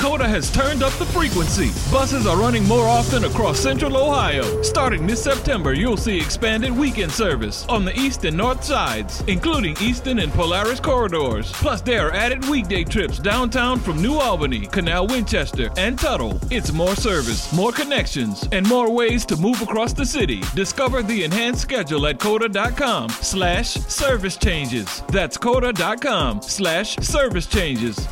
Coda has turned up the frequency. Buses are running more often across Central Ohio. Starting this September, you'll see expanded weekend service on the east and north sides, including Easton and Polaris corridors. Plus, there are added weekday trips downtown from New Albany, Canal Winchester, and Tuttle. It's more service, more connections, and more ways to move across the city. Discover the enhanced schedule at coda.com/service changes. That's coda.com/service changes.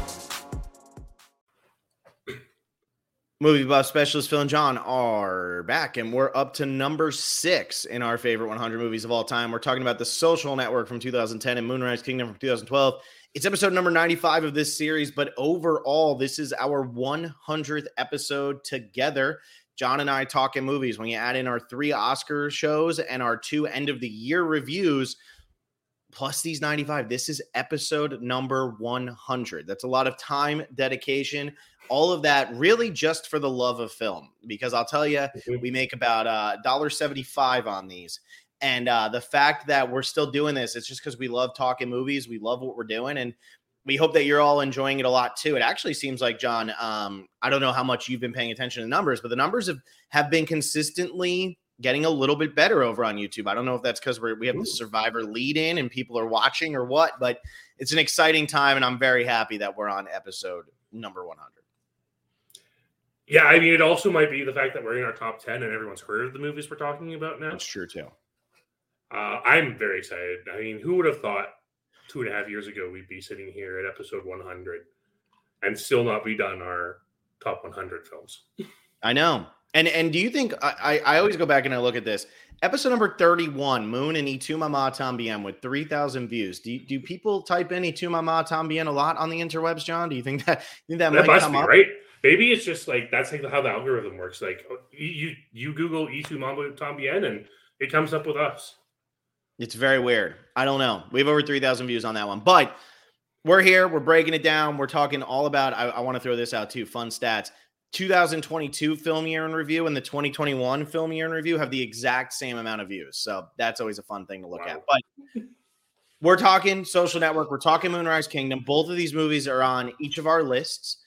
Movie buff specialist Phil and John are back, and we're up to number 6 in our favorite 100 movies of all time. We're talking about The Social Network from 2010 and Moonrise Kingdom from 2012. It's episode number 95 of this series, but overall, this is our 100th episode together. John and I talking movies. When you add in our 3 Oscar shows and our 2 end-of-the-year reviews, plus these 95, this is episode number 100. That's a lot of time, dedication, all of that really just for the love of film, because I'll tell you, we make about $1.75 on these. And the fact that we're still doing this, it's just because we love talking movies. We love what we're doing. And we hope that you're all enjoying it a lot too. It actually seems like, John, I don't know how much you've been paying attention to numbers, but the numbers have been consistently getting a little bit better over on YouTube. I don't know if that's because we have the Survivor lead in and people are watching or what, but it's an exciting time. And I'm very happy that we're on episode number 100. Yeah, I mean, it also might be the fact that we're in our top 10 and everyone's heard of the movies we're talking about now. That's true, too. I'm very excited. I mean, who would have thought 2.5 years ago we'd be sitting here at episode 100 and still not be done our top 100 films? I know. And do you think, I always go back and I look at this. Episode number 31, Moon and Y Tu Mamá Tambien with 3,000 views. Do people type in Y Tu Mamá Tambien a lot on the interwebs, John? Do you think that might must come be, up? Right? Maybe it's just like that's like how the algorithm works. Like you Google Y Tu Mamá Tambien and it comes up with us. It's very weird. I don't know. We have over 3,000 views on that one, but we're here. We're breaking it down. We're talking all about, I want to throw this out too. Fun stats. 2022 film year in review and the 2021 film year in review have the exact same amount of views. So that's always a fun thing to look at. But we're talking Social Network. We're talking Moonrise Kingdom. Both of these movies are on each of our lists.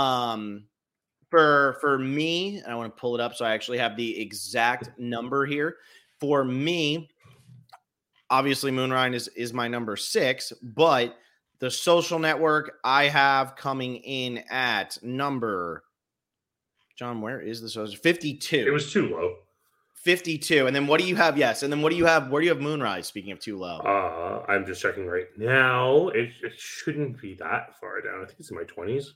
For me, and I want to pull it up so I actually have the exact number here. For me, obviously Moonrise is my number 6, but The Social Network I have coming in at number, John, where is the social? 52. It was too low. 52. And then what do you have? Yes. And then what do you have? Where do you have Moonrise? Speaking of too low. I'm just checking right now. It shouldn't be that far down. I think it's in my 20s.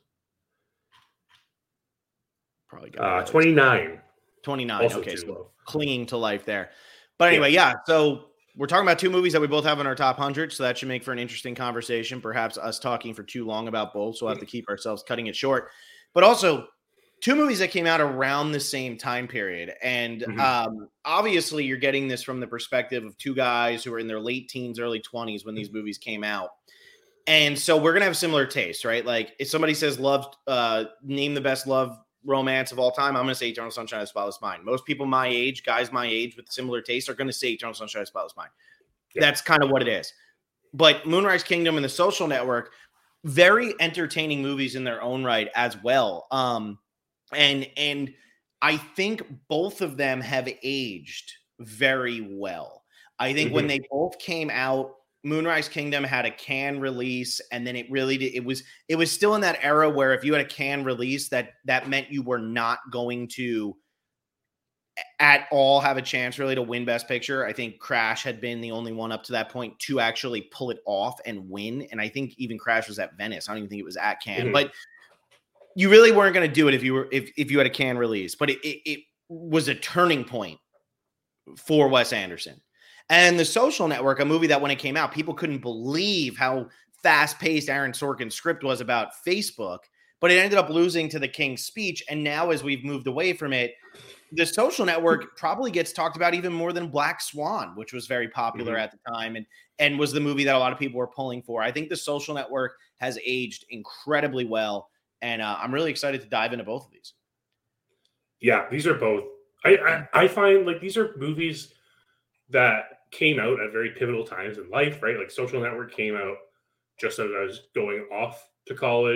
Probably got 29. 29. Also okay. too So low. clinging to life there. But anyway, yeah. So we're talking about 2 movies that we both have in our top 100. So that should make for an interesting conversation. Perhaps us talking for too long about both. So we'll have to keep ourselves cutting it short. But also 2 movies that came out around the same time period. And obviously you're getting this from the perspective of 2 guys who were in their late teens, early 20s when these movies came out. And so we're going to have similar tastes, right? Like if somebody says name the best love romance of all time, I'm going to say Eternal Sunshine of the Spotless Mind. Most people my age, guys my age with similar tastes, are going to say Eternal Sunshine of the Spotless Mind. Yeah. That's kind of what it is. But Moonrise Kingdom and The Social Network, very entertaining movies in their own right as well. And I think both of them have aged very well. I think when they both came out, Moonrise Kingdom had a Cannes release, and then it was still in that era where if you had a Cannes release, that meant you were not going to at all have a chance really to win Best Picture. I think Crash had been the only one up to that point to actually pull it off and win. And I think even Crash was at Venice. I don't even think it was at Cannes, but you really weren't going to do it if you had a Cannes release. But it was a turning point for Wes Anderson. And The Social Network, a movie that when it came out, people couldn't believe how fast-paced Aaron Sorkin's script was about Facebook, but it ended up losing to The King's Speech. And now as we've moved away from it, The Social Network probably gets talked about even more than Black Swan, which was very popular at the time and was the movie that a lot of people were pulling for. I think The Social Network has aged incredibly well, and I'm really excited to dive into both of these. Yeah, these are both. I find like these are movies that came out at very pivotal times in life, right? Like Social Network came out just as I was going off to college.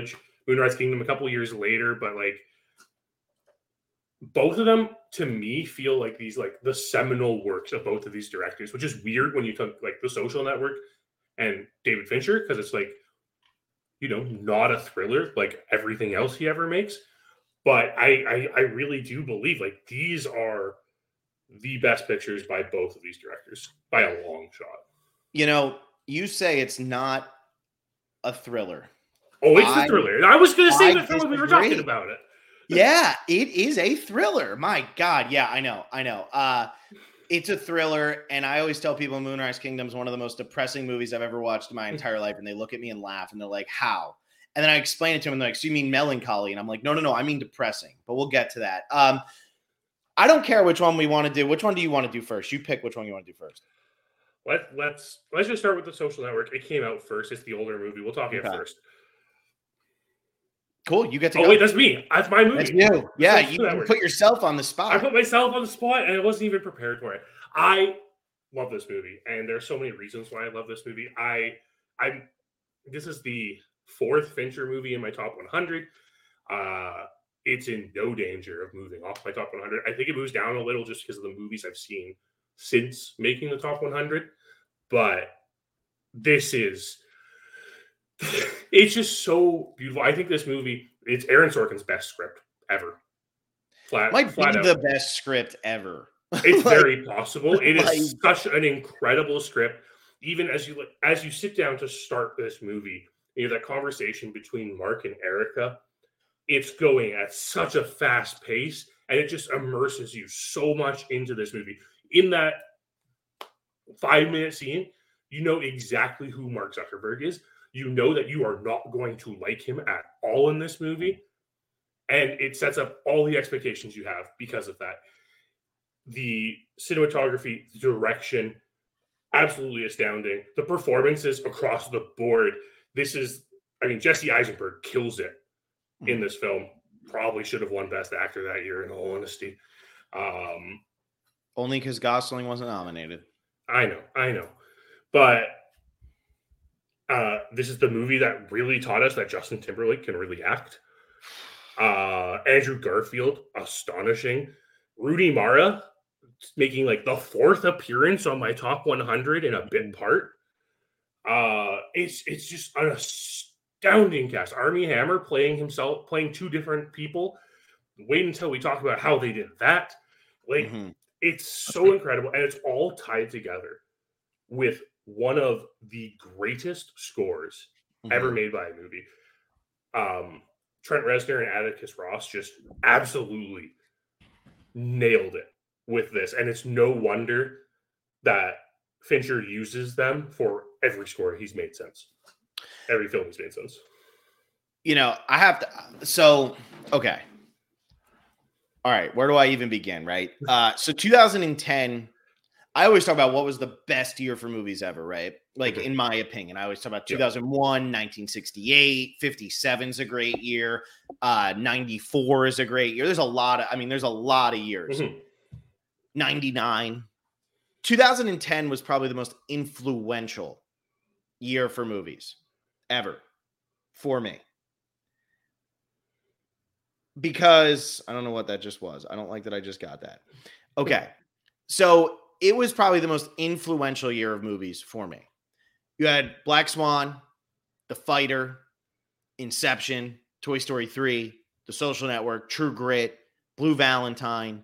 Moonrise Kingdom a couple years later, but like both of them to me feel like these like the seminal works of both of these directors, which is weird when you took like The Social Network and David Fincher, because it's like, you know, not a thriller like everything else he ever makes. But I really do believe like these are the best pictures by both of these directors by a long shot. You know, you say it's not a thriller. Oh, it's a thriller. I was going to say that when we were talking about it. Yeah, it is a thriller. My God. Yeah, I know. It's a thriller. And I always tell people Moonrise Kingdom is one of the most depressing movies I've ever watched in my entire life. And they look at me and laugh and they're like, how? And then I explain it to them and they're like, so you mean melancholy? And I'm like, no, I mean depressing. But we'll get to that. I don't care which one we want to do. Which one do you want to do first? You pick which one you want to do first. Let's just start with The Social Network. It came out first. It's the older movie. We'll talk about it first. Cool. You get to go. Oh, wait, that's me. That's my movie. That's you. Yeah, you put yourself on the spot. I put myself on the spot, and I wasn't even prepared for it. I love this movie, and there's so many reasons why I love this movie. This is the fourth Fincher movie in my top 100. It's in no danger of moving off my top 100. I think it moves down a little just because of the movies I've seen since making the top 100. But this is... it's just so beautiful. I think this movie, it's Aaron Sorkin's best script ever. Might be the best script ever. It's very possible. It is such an incredible script. Even as you sit down to start this movie, you know, that conversation between Mark and Erica, it's going at such a fast pace, and it just immerses you so much into this movie. In that 5-minute scene, you know exactly who Mark Zuckerberg is. You know that you are not going to like him at all in this movie. And it sets up all the expectations you have because of that. The cinematography, the direction, absolutely astounding. The performances across the board. Jesse Eisenberg kills it in this film. Probably should have won Best Actor that year, in all honesty. Only because Gosling wasn't nominated. I know. But this is the movie that really taught us that Justin Timberlake can really act. Andrew Garfield, astonishing. Rooney Mara making like the fourth appearance on my top 100 in a bit part. It's just an astounding cast. Armie Hammer playing two different people. Wait until we talk about how they did that. It's so incredible, and it's all tied together with one of the greatest scores ever made by a movie. Trent Reznor and Atticus Ross just absolutely nailed it with this. And it's no wonder that Fincher uses them for every score he's made since. Every film he's made since. You know, I have to... okay. All right, where do I even begin, right? So 2010... I always talk about what was the best year for movies ever, right? Like, in my opinion, I always talk about 2001, 1968, 57 is a great year. 94 is a great year. There's a lot of years. 99. 2010 was probably the most influential year for movies ever for me. Because I don't know what that just was. I don't like that I just got that. Okay. So it was probably the most influential year of movies for me. You had Black Swan, The Fighter, Inception, Toy Story 3, The Social Network, True Grit, Blue Valentine.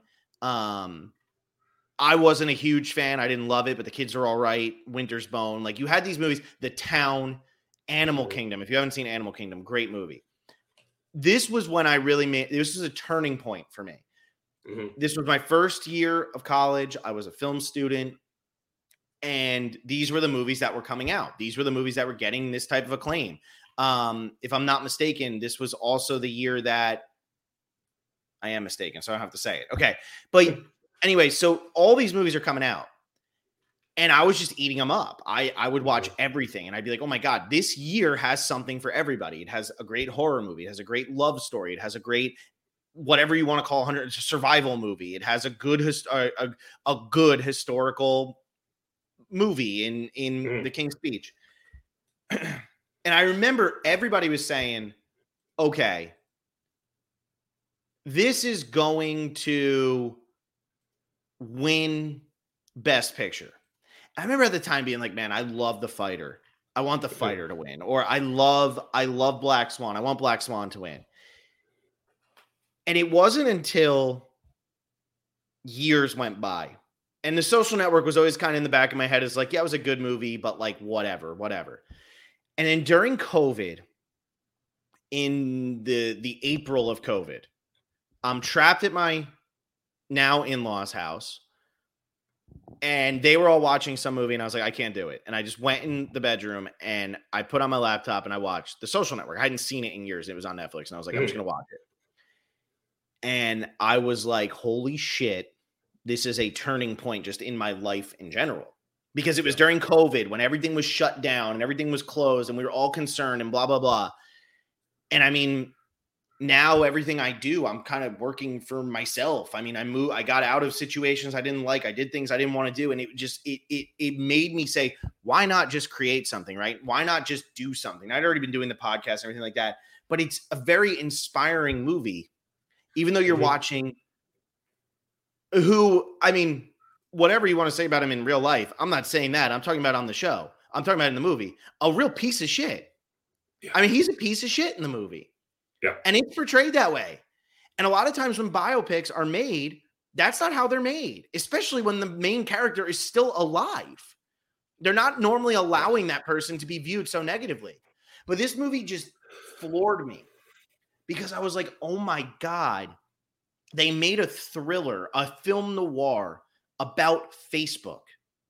I wasn't a huge fan. I didn't love it, but The Kids Are All Right, Winter's Bone. Like, you had these movies, The Town, Animal Kingdom. If you haven't seen Animal Kingdom, great movie. This was when this was a turning point for me. This was my first year of college. I was a film student, and these were the movies that were coming out. These were the movies that were getting this type of acclaim. If I'm not mistaken, this was also the year that I am mistaken, so I don't have to say it. Okay. But anyway, so all these movies are coming out, and I was just eating them up. I would watch everything, and I'd be like, oh my God, this year has something for everybody. It has a great horror movie. It has a great love story. It has a great, whatever you want to call a survival movie. It has a good historical movie in The King's Speech. And I remember everybody was saying, okay, this is going to win Best Picture. I remember at the time being like, man, I love The Fighter. I want The Fighter to win. Or I love Black Swan. I want Black Swan to win. And it wasn't until years went by. And The Social Network was always kind of in the back of my head. It's like, yeah, it was a good movie, but like, whatever. And then during COVID, in the April of COVID, I'm trapped at my now in-laws' house. And they were all watching some movie, and I was like, I can't do it. And I just went in the bedroom, and I put on my laptop, and I watched The Social Network. I hadn't seen it in years. It was on Netflix, and I was like, I'm just going to watch it. And I was like, holy shit, this is a turning point just in my life in general. Because it was during COVID when everything was shut down and everything was closed, and we were all concerned and blah, blah, blah. And I mean, now everything I do, I'm kind of working for myself. I mean, I got out of situations I didn't like. I did things I didn't want to do. And it just, it made me say, why not just create something, right? Why not just do something? I'd already been doing the podcast and everything like that, but it's a very inspiring movie, even though you're watching whatever you want to say about him in real life. I'm not saying that. I'm talking about on the show. I'm talking about in the movie, a real piece of shit. Yeah. I mean, he's a piece of shit in the movie. Yeah. And it's portrayed that way. And a lot of times when biopics are made, that's not how they're made, especially when the main character is still alive. They're not normally allowing that person to be viewed so negatively. But this movie just floored me because I was like, oh my God, they made a thriller, a film noir about Facebook.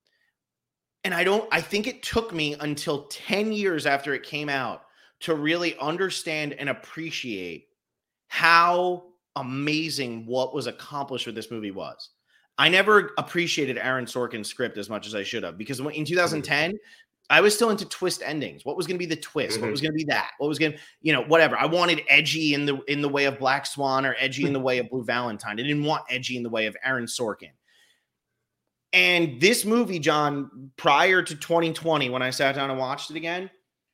And I think it took me until 10 years after it came out to really understand and appreciate how amazing what was accomplished with this movie was. I never appreciated Aaron Sorkin's script as much as I should have, because in 2010, I was still into twist endings. What was going to be the twist? What was going to be that? What was going to, whatever. I wanted edgy in the way of Black Swan or edgy in the way of Blue Valentine. I didn't want edgy in the way of Aaron Sorkin. And this movie, John, prior to 2020, when I sat down and watched it again,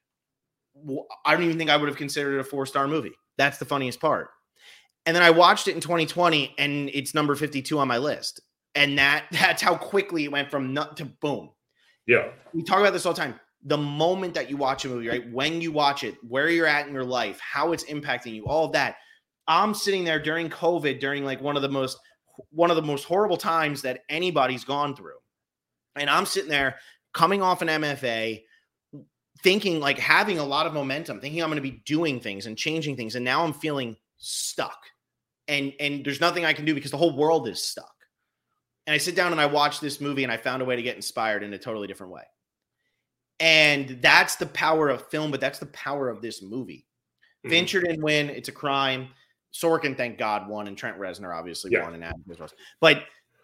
I don't even think I would have considered it a 4-star movie. That's the funniest part. And then I watched it in 2020, and it's number 52 on my list. And that's how quickly it went from nut to boom. Yeah. We talk about this all the time. The moment that you watch a movie, right? When you watch it, where you're at in your life, how it's impacting you, all of that. I'm sitting there during COVID, during like one of the most horrible times that anybody's gone through. And I'm sitting there coming off an MFA, thinking like having a lot of momentum, thinking I'm going to be doing things and changing things. And now I'm feeling stuck and there's nothing I can do because the whole world is stuck. And I sit down and I watch this movie and I found a way to get inspired in a totally different way. And that's the power of film, but that's the power of this movie. Mm-hmm. Fincher didn't win. It's a crime. Sorkin, thank God, won, and Trent Reznor obviously won in Adam Rose. But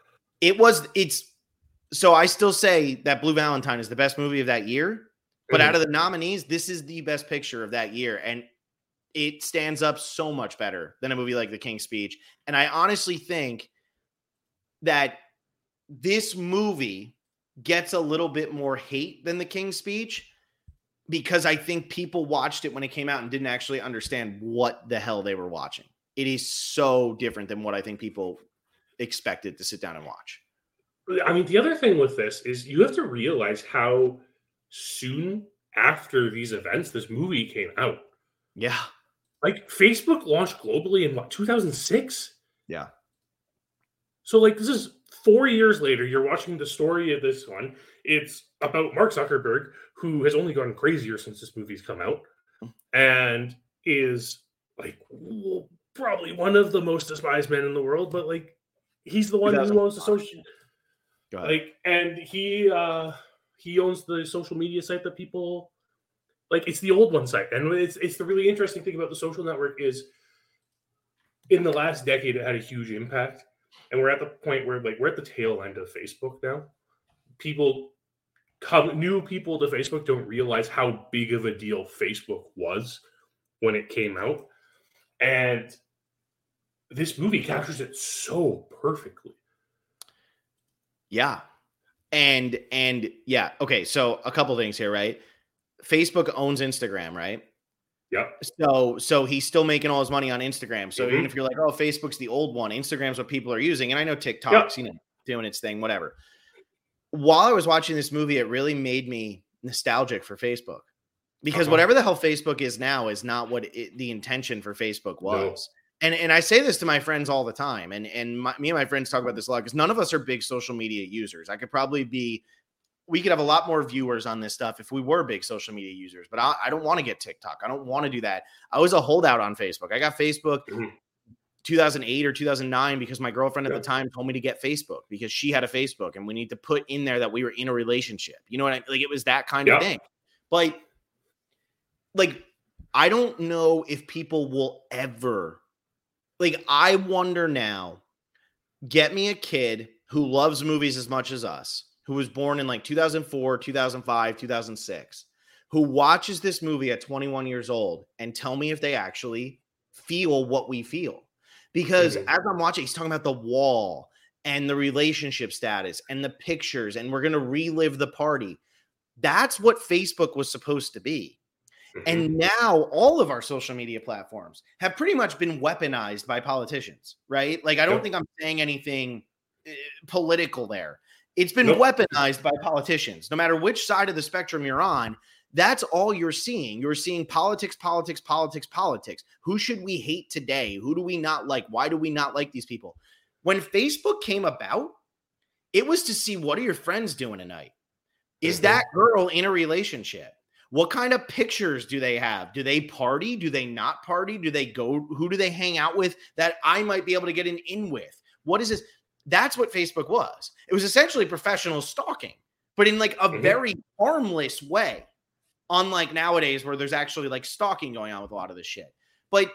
so I still say that Blue Valentine is the best movie of that year. But out of the nominees, this is the best picture of that year. And it stands up so much better than a movie like The King's Speech. And I honestly think that this movie gets a little bit more hate than The King's Speech because I think people watched it when it came out and didn't actually understand what the hell they were watching. It is so different than what I think people expected to sit down and watch. I mean, the other thing with this is you have to realize how soon after these events this movie came out. Yeah. Like Facebook launched globally in 2006? Yeah. So like this is 4 years later, you're watching the story of this one. It's about Mark Zuckerberg, who has only gotten crazier since this movie's come out and is like probably one of the most despised men in the world, but like he's the one who owns the social and he owns the social media site that people like. It's the old one site. And it's the really interesting thing about The Social Network is in the last decade, it had a huge impact. And we're at the point where like, we're at the tail end of Facebook now. New people to Facebook don't realize how big of a deal Facebook was when it came out. And this movie captures it so perfectly. Yeah. And yeah. Okay. So a couple things here, right? Facebook owns Instagram, right? Yep. So he's still making all his money on Instagram. So even if you're like, oh, Facebook's the old one, Instagram's what people are using. And I know TikTok's, doing its thing, whatever. While I was watching this movie, it really made me nostalgic for Facebook. Because whatever the hell Facebook is now is not what the intention for Facebook was. No. And I say this to my friends all the time. And me and my friends talk about this a lot because none of us are big social media users. We could have a lot more viewers on this stuff if we were big social media users. But I don't want to get TikTok. I don't want to do that. I was a holdout on Facebook. I got Facebook 2008 or 2009 because my girlfriend at the time told me to get Facebook because she had a Facebook. And we need to put in there that we were in a relationship. You know what I mean? Like, it was that kind of thing. But I don't know if people will ever, I wonder now, get me a kid who loves movies as much as us, who was born in 2004, 2005, 2006, who watches this movie at 21 years old and tell me if they actually feel what we feel. Because as I'm watching, he's talking about the wall and the relationship status and the pictures, and we're going to relive the party. That's what Facebook was supposed to be. And now all of our social media platforms have pretty much been weaponized by politicians, right? I don't think I'm saying anything political there. It's been weaponized by politicians. No matter which side of the spectrum you're on, that's all you're seeing. You're seeing politics, politics, politics, politics. Who should we hate today? Who do we not like? Why do we not like these people? When Facebook came about, it was to see, what are your friends doing tonight? Is that girl in a relationship? What kind of pictures do they have? Do they party? Do they not party? Do they go? Who do they hang out with that I might be able to get an in with? What is this? That's what Facebook was. It was essentially professional stalking, but in a very harmless way. Unlike nowadays where there's actually stalking going on with a lot of this shit. But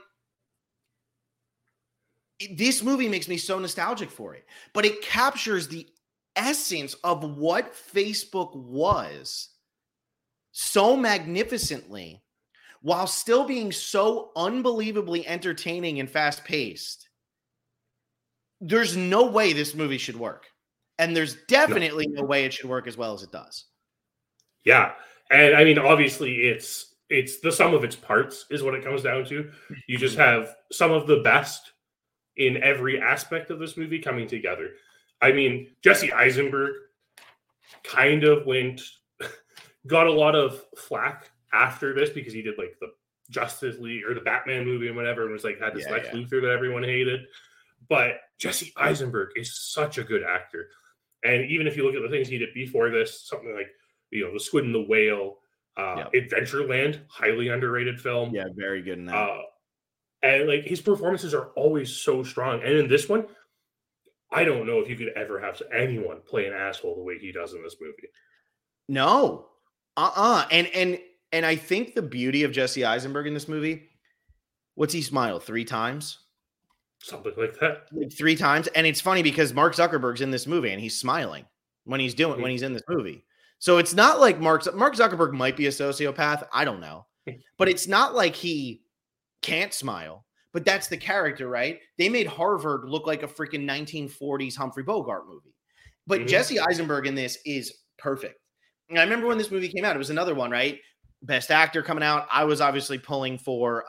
this movie makes me so nostalgic for it. But it captures the essence of what Facebook was so magnificently, while still being so unbelievably entertaining and fast-paced. There's no way this movie should work. And there's definitely no way it should work as well as it does. Yeah. And I mean, obviously it's the sum of its parts is what it comes down to. You just have some of the best in every aspect of this movie coming together. I mean, Jesse Eisenberg kind of got a lot of flack after this because he did the Justice League or the Batman movie and whatever, and was had this Lex Luthor that everyone hated. But Jesse Eisenberg is such a good actor. And even if you look at the things he did before this, something like, The Squid and the Whale, Adventureland, highly underrated film. Yeah, very good in that. And his performances are always so strong. And in this one, I don't know if you could ever have anyone play an asshole the way he does in this movie. No. And I think the beauty of Jesse Eisenberg in this movie, what's he smile 3 times? Something like that. 3 times. And it's funny because Mark Zuckerberg's in this movie and he's smiling when he's in this movie. So it's not like Mark Zuckerberg might be a sociopath. I don't know. But it's not like he can't smile. But that's the character, right? They made Harvard look like a freaking 1940s Humphrey Bogart movie. But Jesse Eisenberg in this is perfect. And I remember when this movie came out, it was another one, right? Best actor coming out. I was obviously pulling for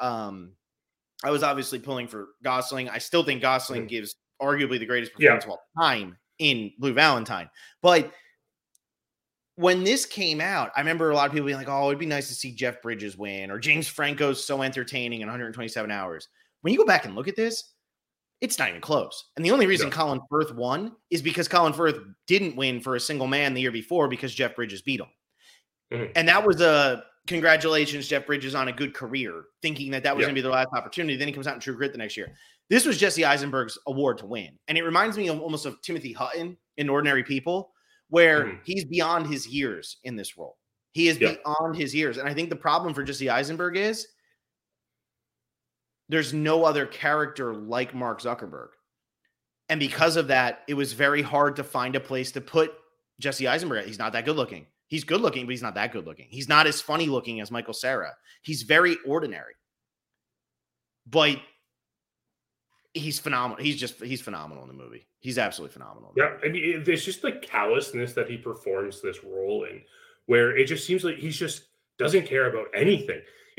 Gosling. I still think Gosling gives arguably the greatest performance of all time in Blue Valentine. But when this came out, I remember a lot of people being like, oh, it'd be nice to see Jeff Bridges win, or James Franco's so entertaining in 127 hours. When you go back and look at this, it's not even close. And the only reason Colin Firth won is because Colin Firth didn't win for A Single Man the year before because Jeff Bridges beat him. And that was a congratulations, Jeff Bridges, on a good career, thinking that was going to be the last opportunity. Then he comes out in True Grit the next year. This was Jesse Eisenberg's award to win. And it reminds me almost of Timothy Hutton in Ordinary People, where he's beyond his years in this role. He is beyond his years. And I think the problem for Jesse Eisenberg is there's no other character like Mark Zuckerberg. And because of that, it was very hard to find a place to put Jesse Eisenberg. He's not that good looking. He's good looking, but he's not that good looking. He's not as funny looking as Michael Cera. He's very ordinary. But he's phenomenal. He's phenomenal in the movie. He's absolutely phenomenal. Yeah, I mean, there's just the callousness that he performs this role in, where it just seems like he just doesn't care about anything.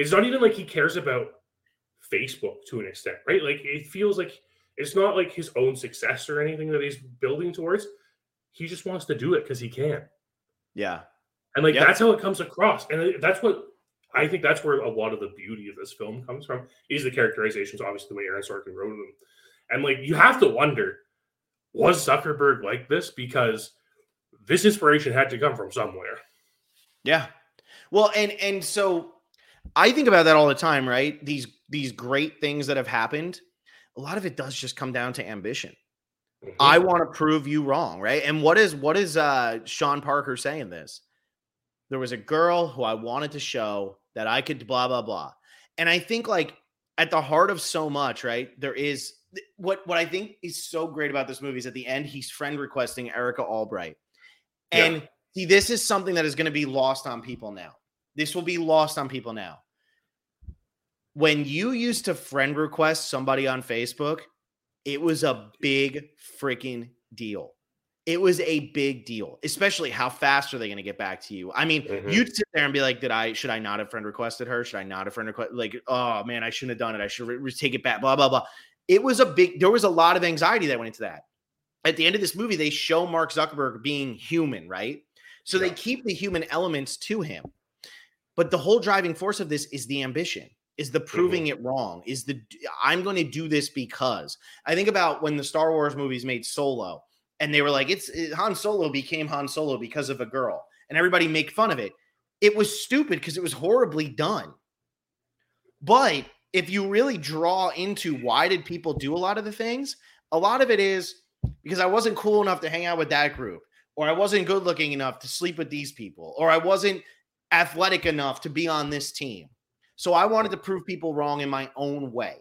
It's not even like he cares about Facebook to an extent, right? Like it feels like it's not like his own success or anything that he's building towards. He just wants to do it because he can. Yeah. And like that's how it comes across. And that's what I think that's where a lot of the beauty of this film comes from, is the characterizations, obviously the way Aaron Sorkin wrote them. And like you have to wonder, was Zuckerberg like this? Because this inspiration had to come from somewhere. Yeah. Well, and so I think about that all the time, right? These great things that have happened, a lot of it does just come down to ambition. Mm-hmm. I want to prove you wrong, right? And what is Sean Parker saying this? There was a girl who I wanted to show that I could blah, blah, blah. And I think like at the heart of so much, right, there is what I think is so great about this movie is at the end, he's friend requesting Erica Albright. And see, this is something that is going to be lost on people now. This will be lost on people now. When you used to friend request somebody on Facebook, it was a big freaking deal. It was a big deal, especially how fast are they going to get back to you? I mean, you'd sit there and be like, should I not have friend requested her? Should I not have friend requested? Like, oh man, I shouldn't have done it. I should take it back, blah, blah, blah. There was a lot of anxiety that went into that. At the end of this movie, they show Mark Zuckerberg being human, right? So they keep the human elements to him. But the whole driving force of this is the ambition, is the proving it wrong, is I'm going to do this because. I think about when the Star Wars movies made Solo, and they were like, Han Solo became Han Solo because of a girl. And everybody make fun of it. It was stupid because it was horribly done. But if you really draw into why did people do a lot of the things, a lot of it is because I wasn't cool enough to hang out with that group, or I wasn't good looking enough to sleep with these people, or I wasn't athletic enough to be on this team. So I wanted to prove people wrong in my own way.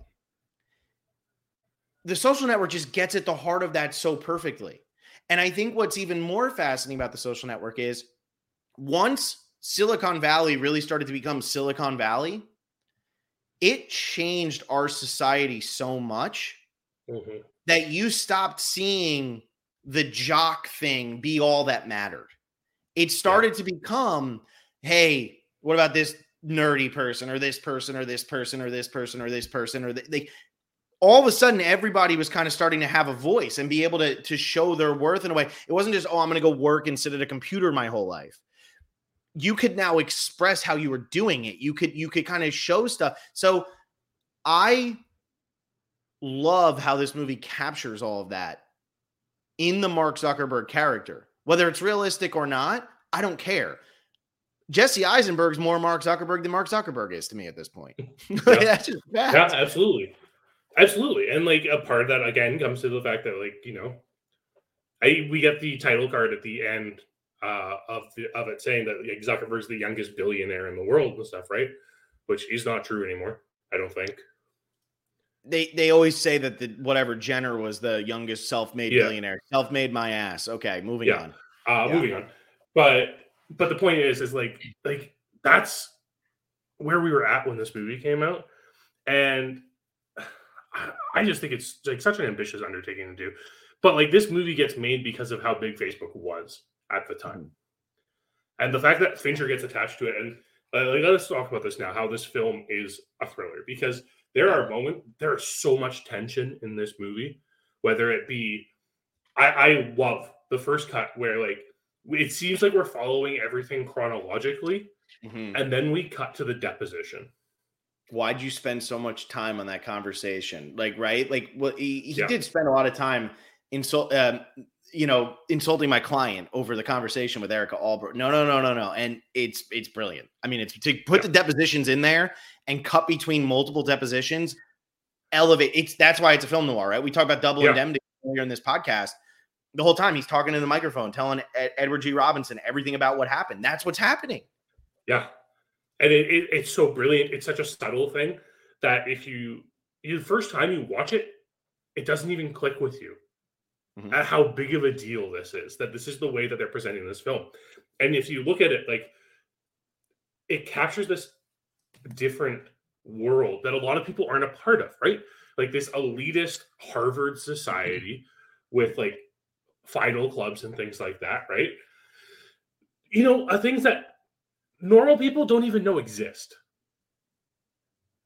The Social Network just gets at the heart of that so perfectly. And I think what's even more fascinating about the Social Network is once Silicon Valley really started to become Silicon Valley, it changed our society so much that you stopped seeing the jock thing be all that mattered. It started to become, hey, what about this nerdy person or this person or this person or this person or this person or all of a sudden, everybody was kind of starting to have a voice and be able to show their worth in a way. It wasn't just, I'm going to go work and sit at a computer my whole life. You could now express how you were doing it. You could kind of show stuff. So I love how this movie captures all of that in the Mark Zuckerberg character. Whether it's realistic or not, I don't care. Jesse Eisenberg's more Mark Zuckerberg than Mark Zuckerberg is to me at this point. That's just fact. Yeah, absolutely. Absolutely. And like a part of that again comes to the fact that like, you know, we get the title card at the end of it saying that like, Zuckerberg's the youngest billionaire in the world and stuff, right? Which is not true anymore, I don't think. They always say that whatever Jenner was the youngest self-made billionaire. Self-made my ass. Okay, moving on. Moving on. But the point is like that's where we were at when this movie came out. And I just think it's like such an ambitious undertaking to do. But like this movie gets made because of how big Facebook was at the time. And the fact that Fincher gets attached to it. And let us talk about this now, how this film is a thriller. Because there is so much tension in this movie. Whether it be, I love the first cut where like, it seems like we're following everything chronologically. And then we cut to the deposition. Why'd you spend so much time on that conversation? Like, right? Like, well, he did spend a lot of time insulting my client over the conversation with Erica Albright. No. And it's brilliant. I mean, it's to put the depositions in there and cut between multiple depositions, elevate. That's why it's a film noir, right? We talked about Double Indemnity earlier in this podcast. The whole time he's talking to the microphone, telling Edward G. Robinson everything about what happened. That's what's happening. Yeah. And it's so brilliant. It's such a subtle thing that if the first time you watch it, it doesn't even click with you at how big of a deal this is, that this is the way that they're presenting this film. And if you look at it, like it captures this different world that a lot of people aren't a part of, right? Like this elitist Harvard society with like final clubs and things like that, right? You know, things that normal people don't even know exist.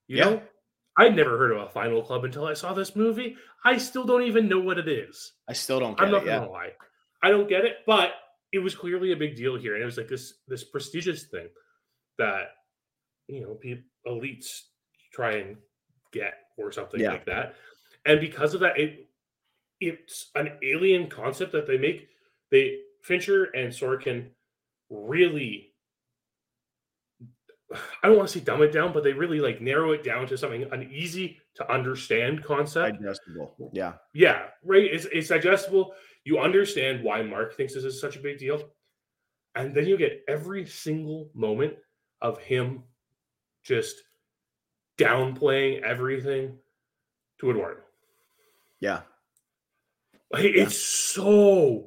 You know, I'd never heard of a Final Club until I saw this movie. I still don't even know what it is. I still don't get it. I'm not gonna lie. I don't get it, but it was clearly a big deal here. And it was like this prestigious thing that, people, elites try and get or something like that. And because of that, it's an alien concept that they make. Fincher and Sorkin really, I don't want to say dumb it down, but they really like narrow it down to something an easy to understand concept. Digestible. Yeah. Yeah. Right. It's digestible. You understand why Mark thinks this is such a big deal. And then you get every single moment of him just downplaying everything to Eduardo. Yeah. Like, it's so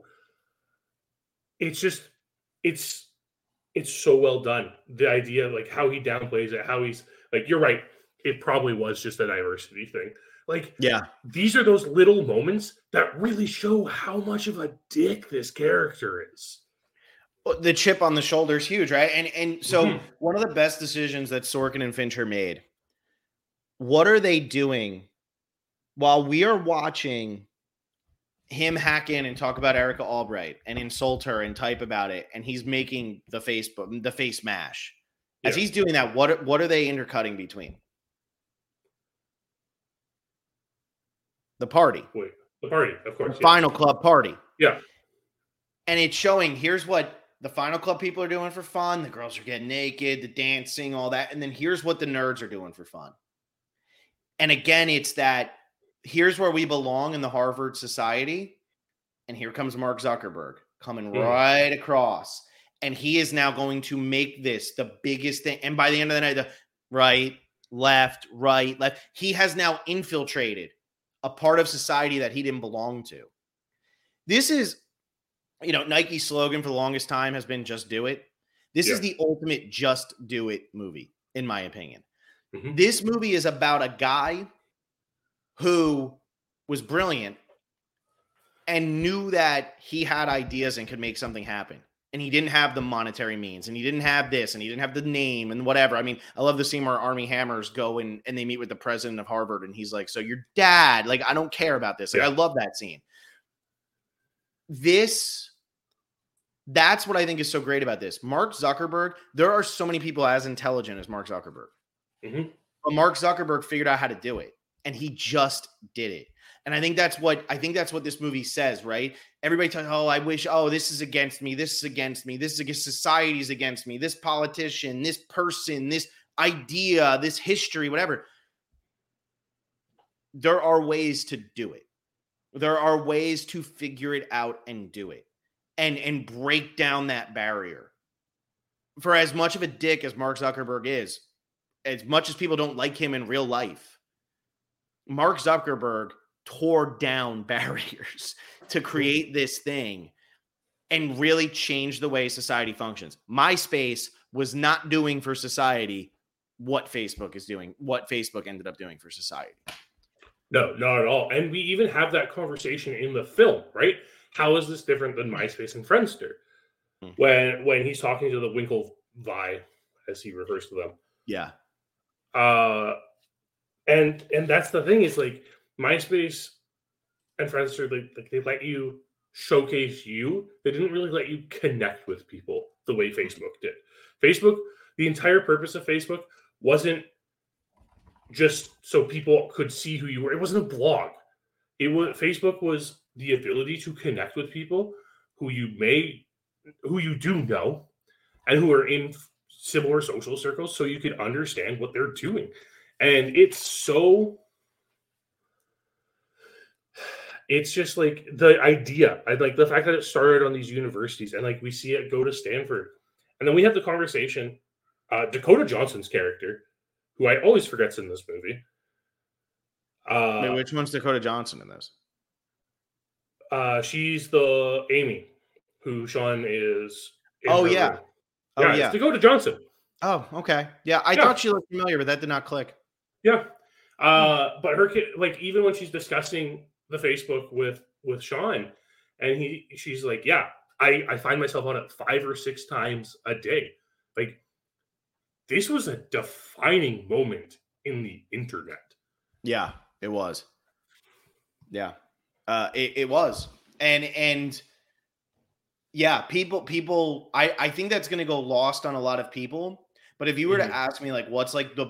well done. The idea, like how he downplays it, how he's like, you're right. It probably was just a diversity thing. Like, these are those little moments that really show how much of a dick this character is. The chip on the shoulder is huge, right? And so one of the best decisions that Sorkin and Fincher made, what are they doing while we are watching him hack in and talk about Erica Albright and insult her and type about it, and he's making the face mash. As he's doing that, what are they intercutting between? The party. Wait, the party, of course. The Final Club party. Yeah. And it's showing, here's what the Final Club people are doing for fun. The girls are getting naked, the dancing, all that. And then here's what the nerds are doing for fun. And again, it's that here's where we belong in the Harvard society. And here comes Mark Zuckerberg coming right across. And he is now going to make this the biggest thing. And by the end of the night, the right, left. He has now infiltrated a part of society that he didn't belong to. This is, Nike's slogan for the longest time has been just do it. This is the ultimate just do it movie, in my opinion. Mm-hmm. This movie is about a guy who was brilliant and knew that he had ideas and could make something happen. And he didn't have the monetary means, and he didn't have this, and he didn't have the name and whatever. I mean, I love the scene where Armie Hammers go and they meet with the president of Harvard, and he's like, so your dad, like, I don't care about this. Like, I love that scene. That's what I think is so great about this. Mark Zuckerberg, there are so many people as intelligent as Mark Zuckerberg. Mm-hmm. But Mark Zuckerberg figured out how to do it, and he just did it. And I think that's what this movie says, right? Everybody talks, this is against me, this is against me, this is against society's against me, this politician, this person, this idea, this history, whatever. There are ways to do it. There are ways to figure it out and do it and break down that barrier. For as much of a dick as Mark Zuckerberg is, as much as people don't like him in real life, Mark Zuckerberg tore down barriers to create this thing and really change the way society functions. MySpace was not doing for society what Facebook is doing, what Facebook ended up doing for society. No, not at all. And we even have that conversation in the film, right? How is this different than MySpace and Friendster? When he's talking to the Winklevi, as he refers to them. Yeah. And that's the thing is like MySpace and Friendster, they let you showcase you. They didn't really let you connect with people the way Facebook did. Facebook, the entire purpose of Facebook wasn't just so people could see who you were. It wasn't a blog. Facebook was the ability to connect with people who you do know and who are in similar social circles so you could understand what they're doing. And it's just like the idea. I like the fact that it started on these universities and like we see it go to Stanford. And then we have the conversation. Dakota Johnson's character, who I always forget's in this movie. Wait, which one's Dakota Johnson in this? She's the Amy, who Sean is. Yeah. It's Dakota Johnson. Oh, okay. Yeah, I thought she looked familiar, but that did not click. Yeah. But her kid, like, even when she's discussing the Facebook with Sean, and she's like, yeah, I find myself on it 5 or 6 times a day. Like, this was a defining moment in the internet. Yeah, it was. Yeah, it was. And yeah, people, I think that's going to go lost on a lot of people. But if you were to ask me, like,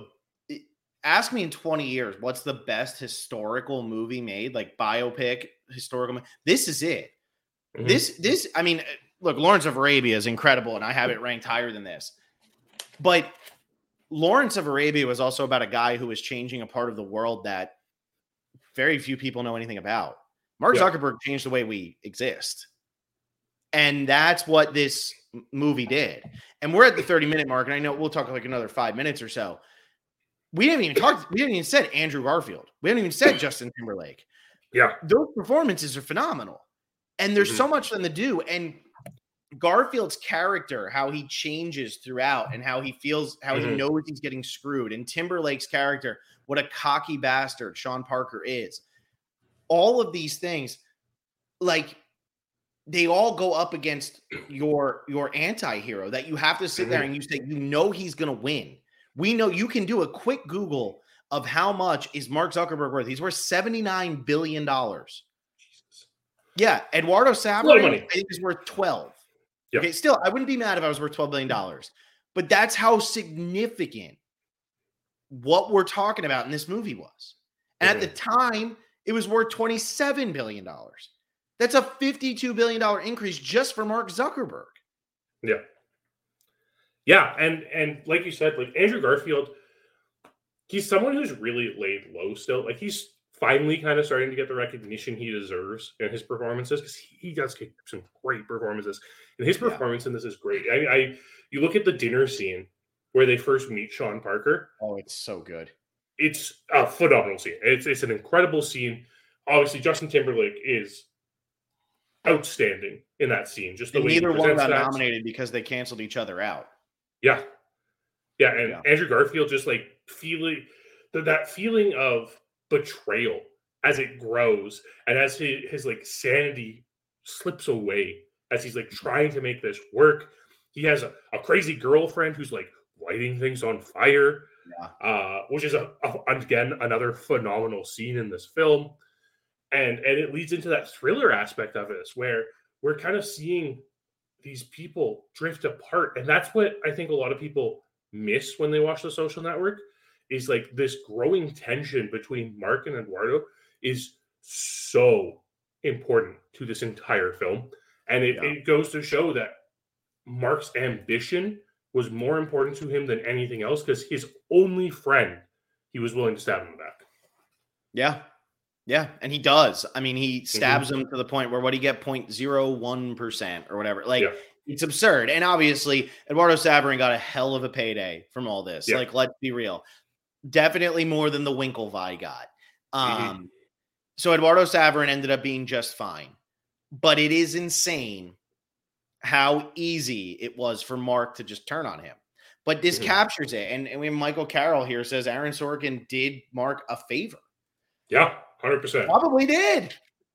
ask me in 20 years, what's the best historical movie made, like biopic, historical, this is it. This, I mean, look, Lawrence of Arabia is incredible, and I have it ranked higher than this. But Lawrence of Arabia was also about a guy who was changing a part of the world that very few people know anything about. Mark Zuckerberg changed the way we exist. And that's what this movie did. And we're at the 30-minute mark, and I know we'll talk like another 5 minutes or so. We haven't even said Andrew Garfield. We haven't even said Justin Timberlake. Yeah. Those performances are phenomenal. And there's so much for them to do. And Garfield's character, how he changes throughout and how he feels, how he knows he's getting screwed. And Timberlake's character, what a cocky bastard Sean Parker is. All of these things, like, they all go up against your anti-hero that you have to sit there and you say, you know, he's going to win. We know. You can do a quick Google of how much is Mark Zuckerberg worth. He's worth $79 billion. Jesus. Yeah. Eduardo Saverin, I think, is worth 12. Yep. Okay. Still, I wouldn't be mad if I was worth $12 billion, but that's how significant what we're talking about in this movie was. And at the time, it was worth $27 billion. That's a $52 billion increase just for Mark Zuckerberg. Yeah. Yeah. And like you said, like Andrew Garfield, he's someone who's really laid low still. Like he's finally kind of starting to get the recognition he deserves in his performances, because he does get some great performances. And his performance in this is great. You look at the dinner scene where they first meet Sean Parker. Oh, it's so good. It's a phenomenal scene. It's an incredible scene. Obviously, Justin Timberlake is outstanding in that scene. Just the way neither one got nominated because they canceled each other out. Yeah. Yeah. And Andrew Garfield just like feeling that feeling of betrayal as it grows and as his like sanity slips away as he's like trying to make this work. He has a crazy girlfriend who's like lighting things on fire, which is again another phenomenal scene in this film. And it leads into that thriller aspect of it, where we're kind of seeing these people drift apart. And that's what I think a lot of people miss when they watch The Social Network, is like this growing tension between Mark and Eduardo is so important to this entire film. And it goes to show that Mark's ambition was more important to him than anything else, because his only friend, he was willing to stab him in the back. Yeah. Yeah, and he does. I mean, he stabs him to the point where, what do you get, 0.01% or whatever? Like, it's absurd. And obviously, Eduardo Saverin got a hell of a payday from all this. Like, let's be real. Definitely more than the Winklevi got. So Eduardo Saverin ended up being just fine. But it is insane how easy it was for Mark to just turn on him. But this captures it. And when Michael Carroll here says Aaron Sorkin did Mark a favor. Yeah. 100%. Probably did.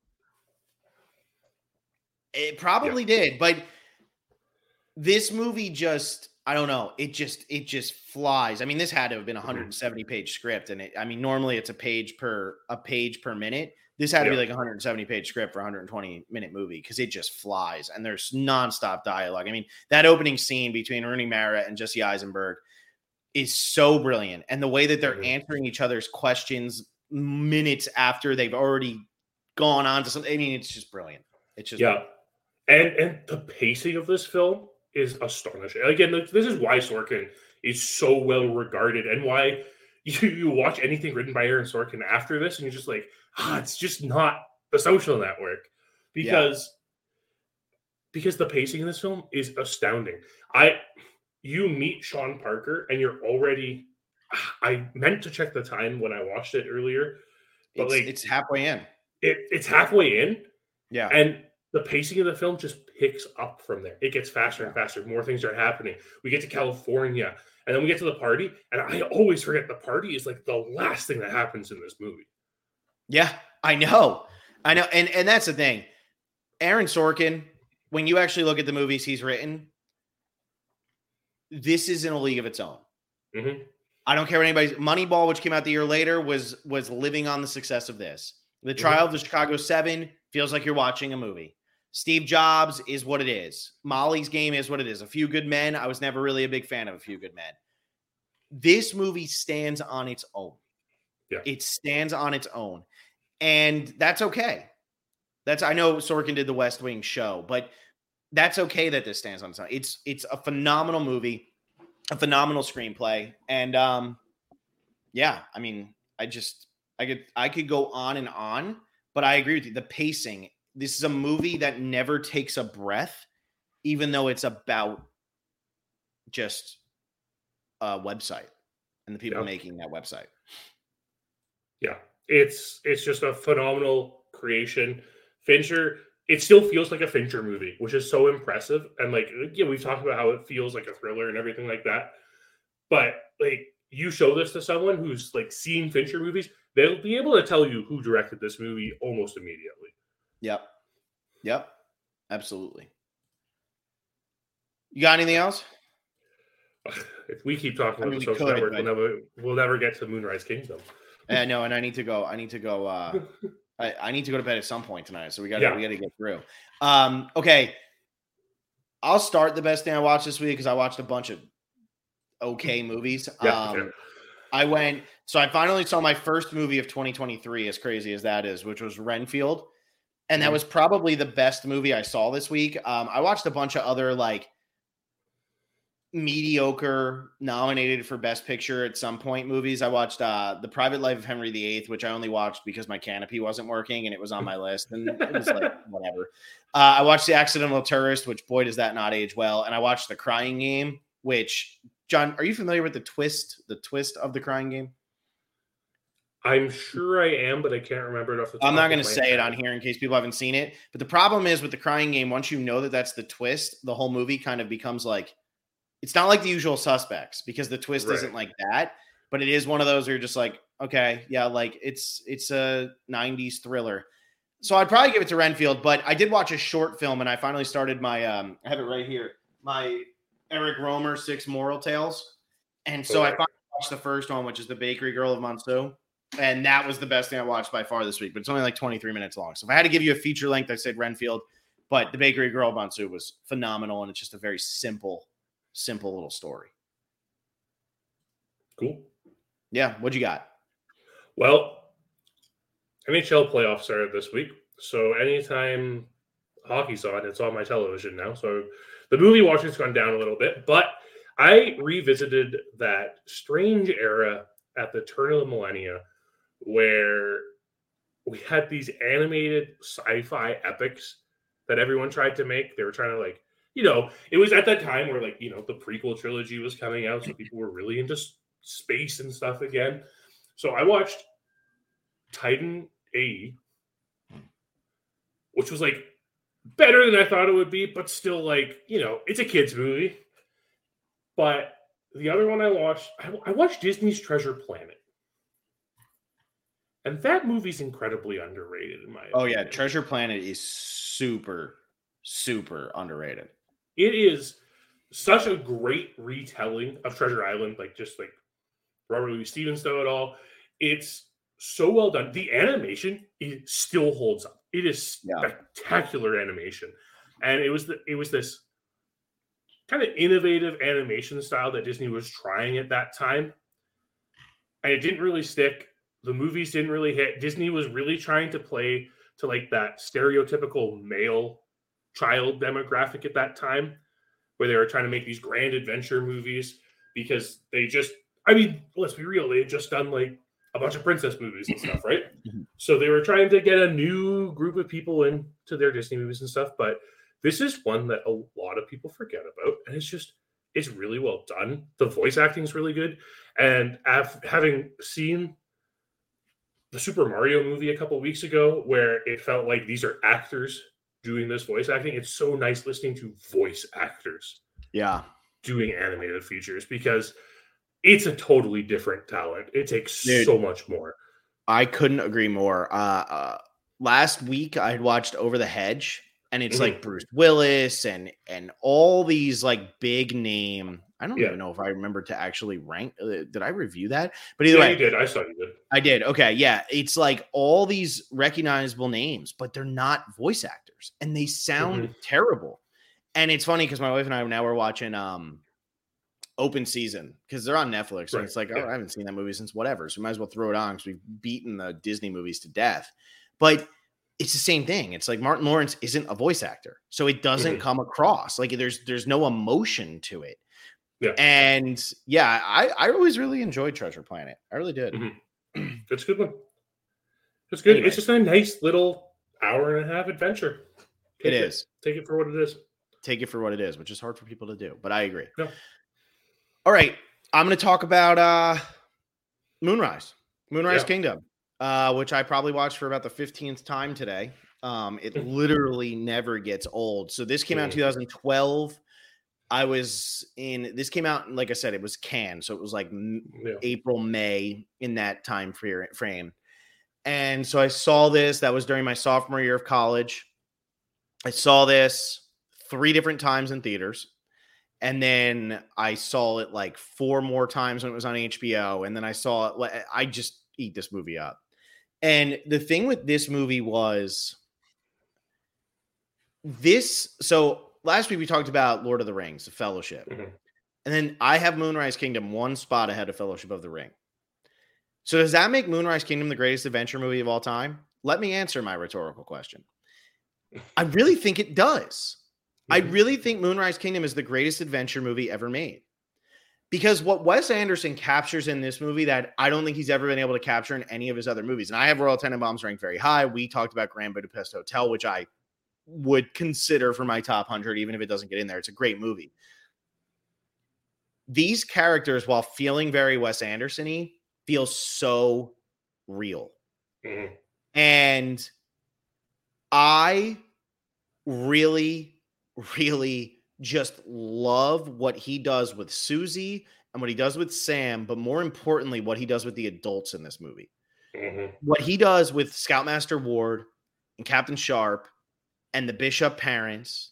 It probably did. But this movie just, I don't know. It just flies. I mean, this had to have been a 170-page script. And normally it's a page per minute. This had to be like a 170-page script for a 120-minute movie, because it just flies. And there's nonstop dialogue. I mean, that opening scene between Rooney Mara and Jesse Eisenberg is so brilliant. And the way that they're answering each other's questions minutes after they've already gone on to something. I mean, it's just brilliant. It's just and the pacing of this film is astonishing. Again, this is why Sorkin is so well regarded, and why you watch anything written by Aaron Sorkin after this, and you're just like, it's just not The Social Network, because the pacing in this film is astounding. You meet Sean Parker, and you're already. I meant to check the time when I watched it earlier, but it's halfway in. It's halfway in. Yeah. And the pacing of the film just picks up from there. It gets faster and faster. More things are happening. We get to California, and then we get to the party. And I always forget the party is like the last thing that happens in this movie. Yeah, I know. And that's the thing. Aaron Sorkin, when you actually look at the movies he's written, this is in a league of its own. I don't care what anybody's Moneyball, which came out the year later, was living on the success of this. The Trial of the Chicago 7 feels like you're watching a movie. Steve Jobs is what it is. Molly's Game is what it is. A Few Good Men. I was never really a big fan of A Few Good Men. This movie stands on its own. Yeah. It stands on its own. And that's okay. I know Sorkin did the West Wing show, but that's okay that this stands on its own. It's a phenomenal movie, a phenomenal screenplay. And yeah, I mean, I could go on and on, but I agree with you. The pacing. This is a movie that never takes a breath, even though it's about just a website and the people making that website. Yeah, it's just a phenomenal creation. Fincher, it still feels like a Fincher movie, which is so impressive. And we've talked about how it feels like a thriller and everything like that. But you show this to someone who's seen Fincher movies, they'll be able to tell you who directed this movie almost immediately. Yep. Absolutely. You got anything else? If we keep talking about the Social Network, we'll never get to Moonrise Kingdom. No, and I need to go. I need to go to bed at some point tonight, so we got to get through. Okay, I'll start the best thing I watched this week because I watched a bunch of okay movies. I finally saw my first movie of 2023, as crazy as that is, which was Renfield. And that was probably the best movie I saw this week. I watched a bunch of other mediocre nominated for Best Picture at some point movies. I watched The Private Life of Henry VIII, which I only watched because my Canopy wasn't working and it was on my list. And it was whatever. I watched The Accidental Tourist, which boy, does that not age well. And I watched The Crying Game, which, John, are you familiar with the twist of The Crying Game? I'm sure I am, but I can't remember it off the top. I'm not going to say it on here in case people haven't seen it. But the problem is with The Crying Game, once you know that that's the twist, the whole movie kind of becomes it's not like The Usual Suspects because the twist isn't like that. But it is one of those where you're just okay, yeah, it's a 90s thriller. So I'd probably give it to Renfield, but I did watch a short film and I finally started my, I have it right here, my Eric Romer 6 Moral Tales. And so I finally watched the first one, which is The Bakery Girl of Monceau. And that was the best thing I watched by far this week, but it's only 23 minutes long. So if I had to give you a feature length, I said Renfield, but The Bakery Girl of Monceau was phenomenal. And it's just a very simple little story. Cool. Yeah. What'd you got? Well, NHL playoffs started this week. So anytime hockey's on, it's on my television now. So the movie watching's gone down a little bit, but I revisited that strange era at the turn of the millennia where we had these animated sci-fi epics that everyone tried to make. They were trying to it was at that time where the prequel trilogy was coming out. So people were really into space and stuff again. So I watched Titan AE, which was better than I thought it would be, but still it's a kid's movie. But the other one I watched Disney's Treasure Planet. And that movie's incredibly underrated in my opinion. Oh, yeah. Treasure Planet is super, super underrated. It is such a great retelling of Treasure Island, just Robert Louis Stevenson it all. It's so well done. The animation still holds up. It is spectacular animation. And it was this kind of innovative animation style that Disney was trying at that time. And it didn't really stick. The movies didn't really hit. Disney was really trying to play to that stereotypical male child demographic at that time, where they were trying to make these grand adventure movies because let's be real, they had just done a bunch of princess movies and stuff, right? So they were trying to get a new group of people into their Disney movies and stuff, but this is one that a lot of people forget about, and it's really well done. The voice acting is really good, and having seen the Super Mario movie a couple weeks ago, where it felt like these are actors doing this voice acting, it's so nice listening to voice actors doing animated features because it's a totally different talent. It takes so much more. I couldn't agree more. Last week I had watched Over the Hedge, and it's Bruce Willis and all these big name. I don't even know if I remember to actually rank. Did I review that? But either way, you did. I saw you did. I did. Okay, yeah. It's like all these recognizable names, but they're not voice actors, and they sound terrible. And it's funny because my wife and I now we're watching Open Season because they're on Netflix, and it's like, I haven't seen that movie since whatever, so we might as well throw it on because we've beaten the Disney movies to death. But it's the same thing. It's like Martin Lawrence isn't a voice actor, so it doesn't come across like there's no emotion to it. Yeah. And yeah, I always really enjoyed Treasure Planet. I really did. It's a good one. It's good. Anyway. It's just a nice little hour and a half adventure. Take it for what it is. Take it for what it is, which is hard for people to do, but I agree. No. All right. I'm going to talk about Moonrise Kingdom, which I probably watched for about the 15th time today. It literally never gets old. So this came out in 2012. This came out, like I said, it was Cannes. So it was like April, May in that time frame. And so I saw this. That was during my sophomore year of college. I saw this 3 different times in theaters. And then I saw it like 4 more times when it was on HBO. And then I saw it. I just eat this movie up. And the thing with this movie was so last week we talked about Lord of the Rings, The Fellowship. And then I have Moonrise Kingdom 1 spot ahead of Fellowship of the Ring. So does that make Moonrise Kingdom the greatest adventure movie of all time? Let me answer my rhetorical question. I really think it does. I really think Moonrise Kingdom is the greatest adventure movie ever made. Because what Wes Anderson captures in this movie that I don't think he's ever been able to capture in any of his other movies. And I have Royal Tenenbaums ranked very high. We talked about Grand Budapest Hotel, which I would consider for my top 100, even if it doesn't get in there. It's a great movie. These characters, while feeling very Wes Anderson-y, feel so real. And I really, really just love what he does with Susie and what he does with Sam, but more importantly, what he does with the adults in this movie. What he does with Scoutmaster Ward and Captain Sharp and the Bishop parents.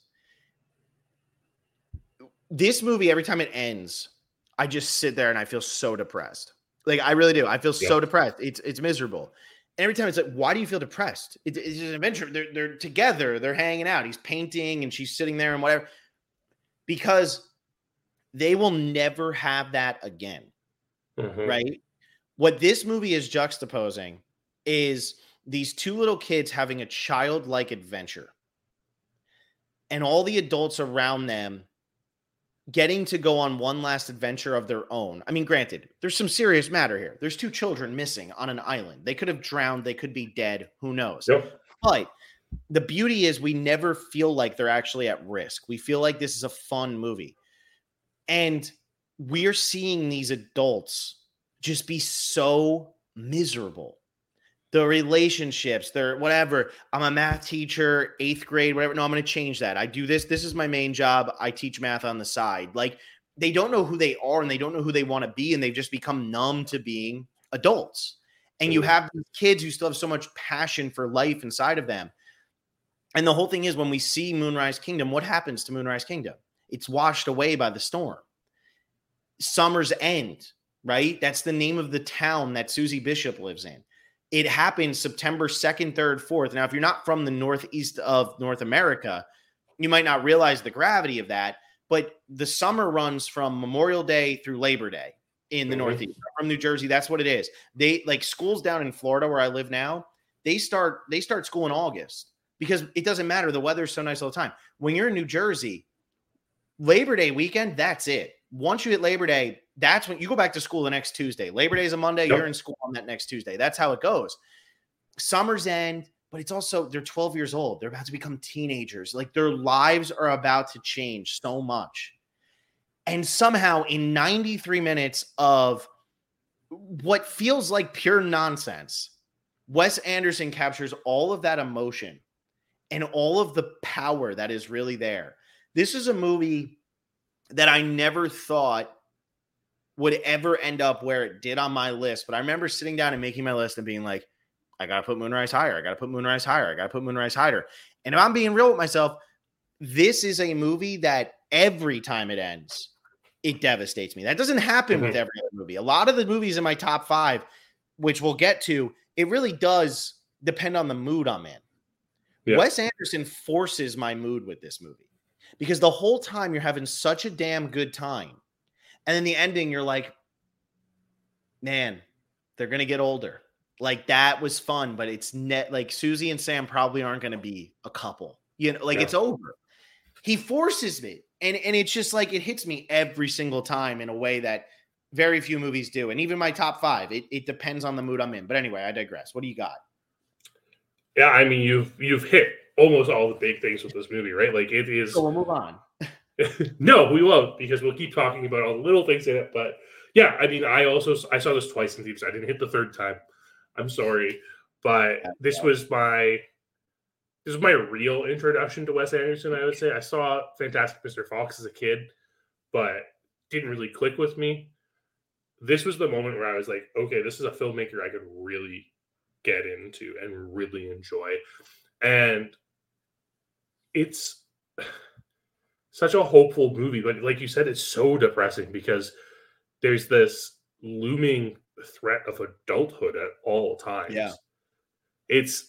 This movie, every time it ends, I just sit there and I feel so depressed. Like, I really do. I feel so depressed. It's miserable. And every time it's like, why do you feel depressed? It's an adventure. They're together. They're hanging out. He's painting and she's sitting there and whatever. Because they will never have that again. Right? What this movie is juxtaposing is these 2 little kids having a childlike adventure. And all the adults around them getting to go on one last adventure of their own. I mean, granted, there's some serious matter here. There's 2 children missing on an island. They could have drowned. They could be dead. Who knows? But the beauty is we never feel like they're actually at risk. We feel like this is a fun movie. And we're seeing these adults just be so miserable. The relationships, they're whatever. I'm a math teacher, 8th grade, whatever. No, I'm going to change that. I do this. This is my main job. I teach math on the side. Like, they don't know who they are and they don't know who they want to be. And they've just become numb to being adults. And you have these kids who still have so much passion for life inside of them. And the whole thing is, when we see Moonrise Kingdom, what happens to Moonrise Kingdom? It's washed away by the storm. Summer's End, right? That's the name of the town that Susie Bishop lives in. It happens September 2nd, 3rd, 4th. Now, if you're not from the northeast of North America, you might not realize the gravity of that. But the summer runs from Memorial Day through Labor Day in the Northeast. From New Jersey, that's what it is. They like schools down in Florida where I live now. They start school in August because it doesn't matter. The weather's so nice all the time. When you're in New Jersey, Labor Day weekend, that's it. Once you hit Labor Day, that's when you go back to school the next Tuesday. Labor Day is a Monday. You're in school on that next Tuesday. That's how it goes. Summer's end, but it's also, they're 12 years old. They're about to become teenagers. Like, their lives are about to change so much. And somehow in 93 minutes of what feels like pure nonsense, Wes Anderson captures all of that emotion and all of the power that is really there. This is a movie that I never thought would ever end up where it did on my list. But I remember sitting down and making my list and being like, I got to put Moonrise higher. I got to put Moonrise higher. I got to put Moonrise higher. And if I'm being real with myself, this is a movie that every time it ends, it devastates me. That doesn't happen with every other movie. A lot of the movies in my top 5, which we'll get to, it really does depend on the mood I'm in. Yeah. Wes Anderson forces my mood with this movie because the whole time you're having such a damn good time. And then the ending, you're like, man, they're going to get older. Like, that was fun, but it's like Susie and Sam probably aren't going to be a couple. You know, like it's over. He forces me. And it's just like, it hits me every single time in a way that very few movies do. And even my top 5, it depends on the mood I'm in. But anyway, I digress. What do you got? Yeah, I mean, you've hit almost all the big things with this movie, right? Like, it is. So we'll move on. No, we won't, because we'll keep talking about all the little things in it. But yeah, I mean, I saw this twice in theaters. I didn't hit the third time. I'm sorry, but this was my real introduction to Wes Anderson, I would say. I saw Fantastic Mr. Fox as a kid, but didn't really click with me. This was the moment where I was like, okay, this is a filmmaker I could really get into and really enjoy. And it's such a hopeful movie, but like you said, it's so depressing because there's this looming threat of adulthood at all times. Yeah. It's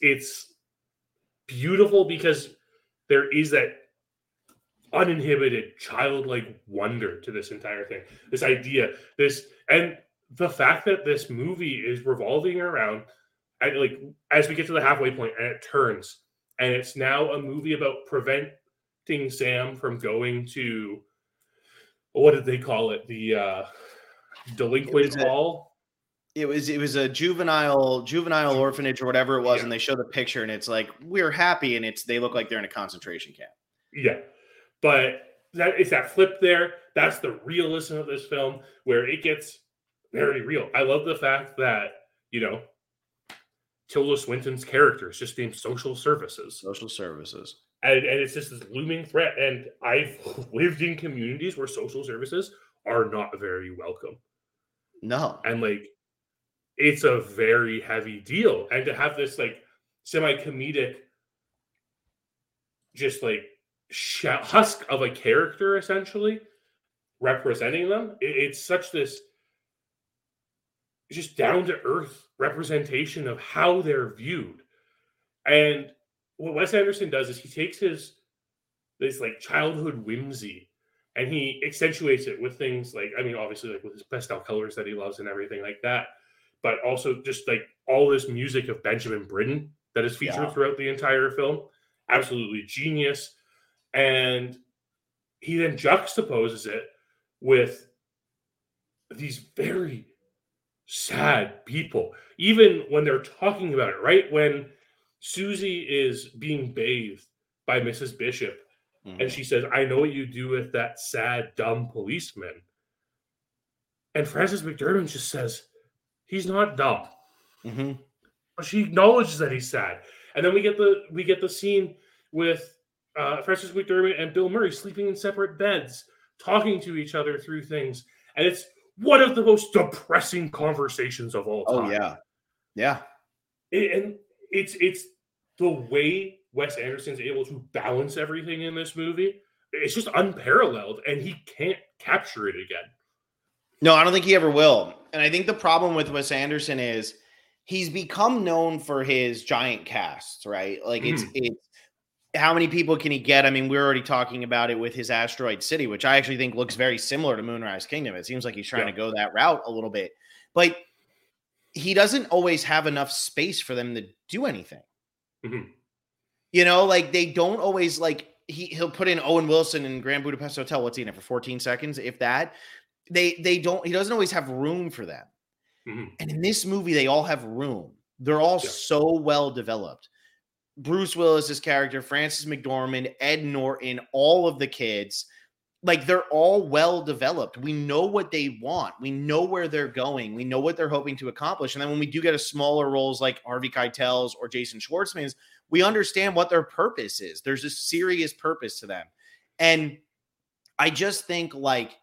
beautiful because there is that uninhibited childlike wonder to this entire thing. This idea, and the fact that this movie is revolving around, like, as we get to the halfway point and it turns, and it's now a movie about preventing Sam from going to, what did they call it? The delinquent hall. It was a juvenile orphanage or whatever it was, and they show the picture, and it's like, we're happy, and they look like they're in a concentration camp. Yeah, but it's that flip there. That's the realism of this film, where it gets very real. I love the fact that, you know, Tilda Swinton's character is just named Social Services. Social Services. And it's just this looming threat. And I've lived in communities where social services are not very welcome. No. And, like, it's a very heavy deal. And to have this, like, semi-comedic, just, like, husk of a character, essentially, representing them, it's such this just down-to-earth representation of how they're viewed. And what Wes Anderson does is he takes this like childhood whimsy and he accentuates it with things like, I mean, obviously, like, with his pastel colors that he loves and everything like that, but also just like all this music of Benjamin Britten that is featured throughout the entire film. Absolutely genius. And he then juxtaposes it with these very sad people, even when they're talking about it, right? When Susie is being bathed by Mrs. Bishop, and she says, I know what you do with that sad, dumb policeman. And Frances McDormand just says, he's not dumb. But she acknowledges that he's sad. And then we get the scene with Frances McDormand and Bill Murray sleeping in separate beds, talking to each other through things. And it's one of the most depressing conversations of all time. Oh, yeah. Yeah. And it's the way Wes Anderson's able to balance everything in this movie. It's just unparalleled, and he can't capture it again. No, I don't think he ever will. And I think the problem with Wes Anderson is he's become known for his giant casts, right? Like, it's how many people can he get? I mean, we're already talking about it with his Asteroid City, which I actually think looks very similar to Moonrise Kingdom. It seems like he's trying to go that route a little bit. But he doesn't always have enough space for them to do anything. You know, like, they don't always, like, he'll put in Owen Wilson in Grand Budapest Hotel. What's he in it for 14 seconds, if that? He doesn't always have room for them. And in this movie, they all have room. They're all so well developed. Bruce Willis's character, Frances McDormand, Ed Norton, all of the kids, like, they're all well developed. We know what they want. We know where they're going. We know what they're hoping to accomplish. And then when we do get a smaller roles like Harvey Keitel's or Jason Schwartzman's, we understand what their purpose is. There's a serious purpose to them. And I just think, like,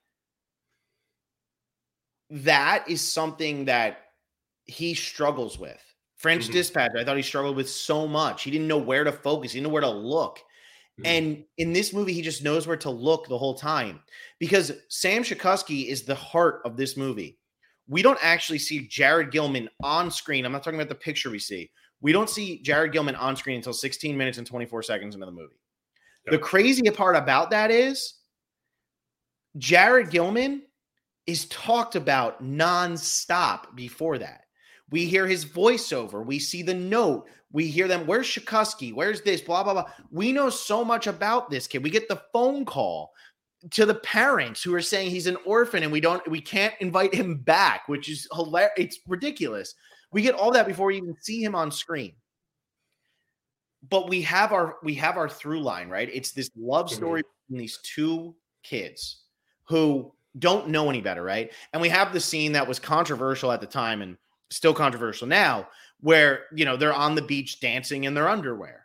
that is something that he struggles with. French Dispatch, I thought he struggled with so much. He didn't know where to focus. He didn't know where to look. And in this movie, he just knows where to look the whole time because Sam Shakusky is the heart of this movie. We don't actually see Jared Gilman on screen. I'm not talking about the picture we see. We don't see Jared Gilman on screen until 16 minutes and 24 seconds into the movie. Yep. The crazy part about that is Jared Gilman is talked about nonstop before that. We hear his voiceover. We see the note. We hear them. Where's Shakusky? Where's this? Blah, blah, blah. We know so much about this kid. We get the phone call to the parents who are saying he's an orphan and we can't invite him back, which is hilarious. It's ridiculous. We get all that before we even see him on screen. But we have our through line, right? It's this love story between these two kids who don't know any better, right? And we have the scene that was controversial at the time and still controversial now, where, they're on the beach dancing in their underwear.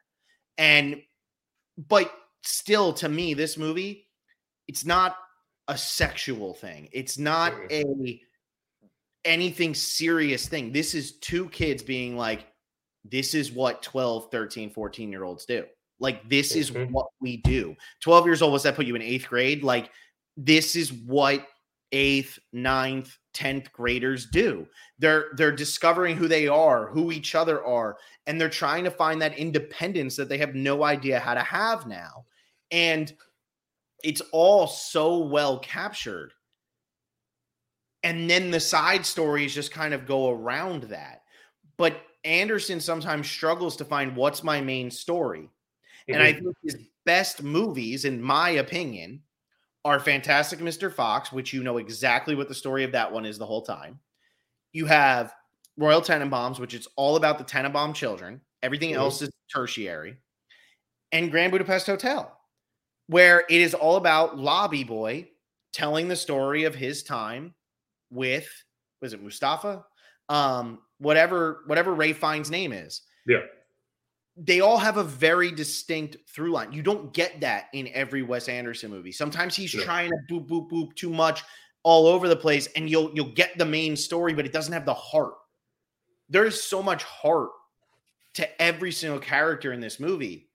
But still, to me, this movie, it's not a sexual thing. It's not anything serious thing. This is two kids being like, this is what 12, 13, 14-year-olds do. Like, this is what we do. 12 years old, what's that put you in 8th grade? Like, this is what 8th, 9th, 10th graders do. They're discovering who they are, who each other are, and they're trying to find that independence that they have no idea how to have now. And it's all so well captured. And then the side stories just kind of go around that. But Anderson sometimes struggles to find what's my main story. And I think his best movies, in my opinion, are Fantastic Mr. Fox, which you know exactly what the story of that one is the whole time. You have Royal Tenenbaums, which is all about the Tenenbaum children. Everything else is tertiary. And Grand Budapest Hotel, where it is all about Lobby Boy telling the story of his time with, was it Mustafa? Whatever Ray Fiennes' name is. Yeah. They all have a very distinct through line. You don't get that in every Wes Anderson movie. Sometimes he's trying to boop, boop, boop too much all over the place, and you'll get the main story, but it doesn't have the heart. There's so much heart to every single character in this movie.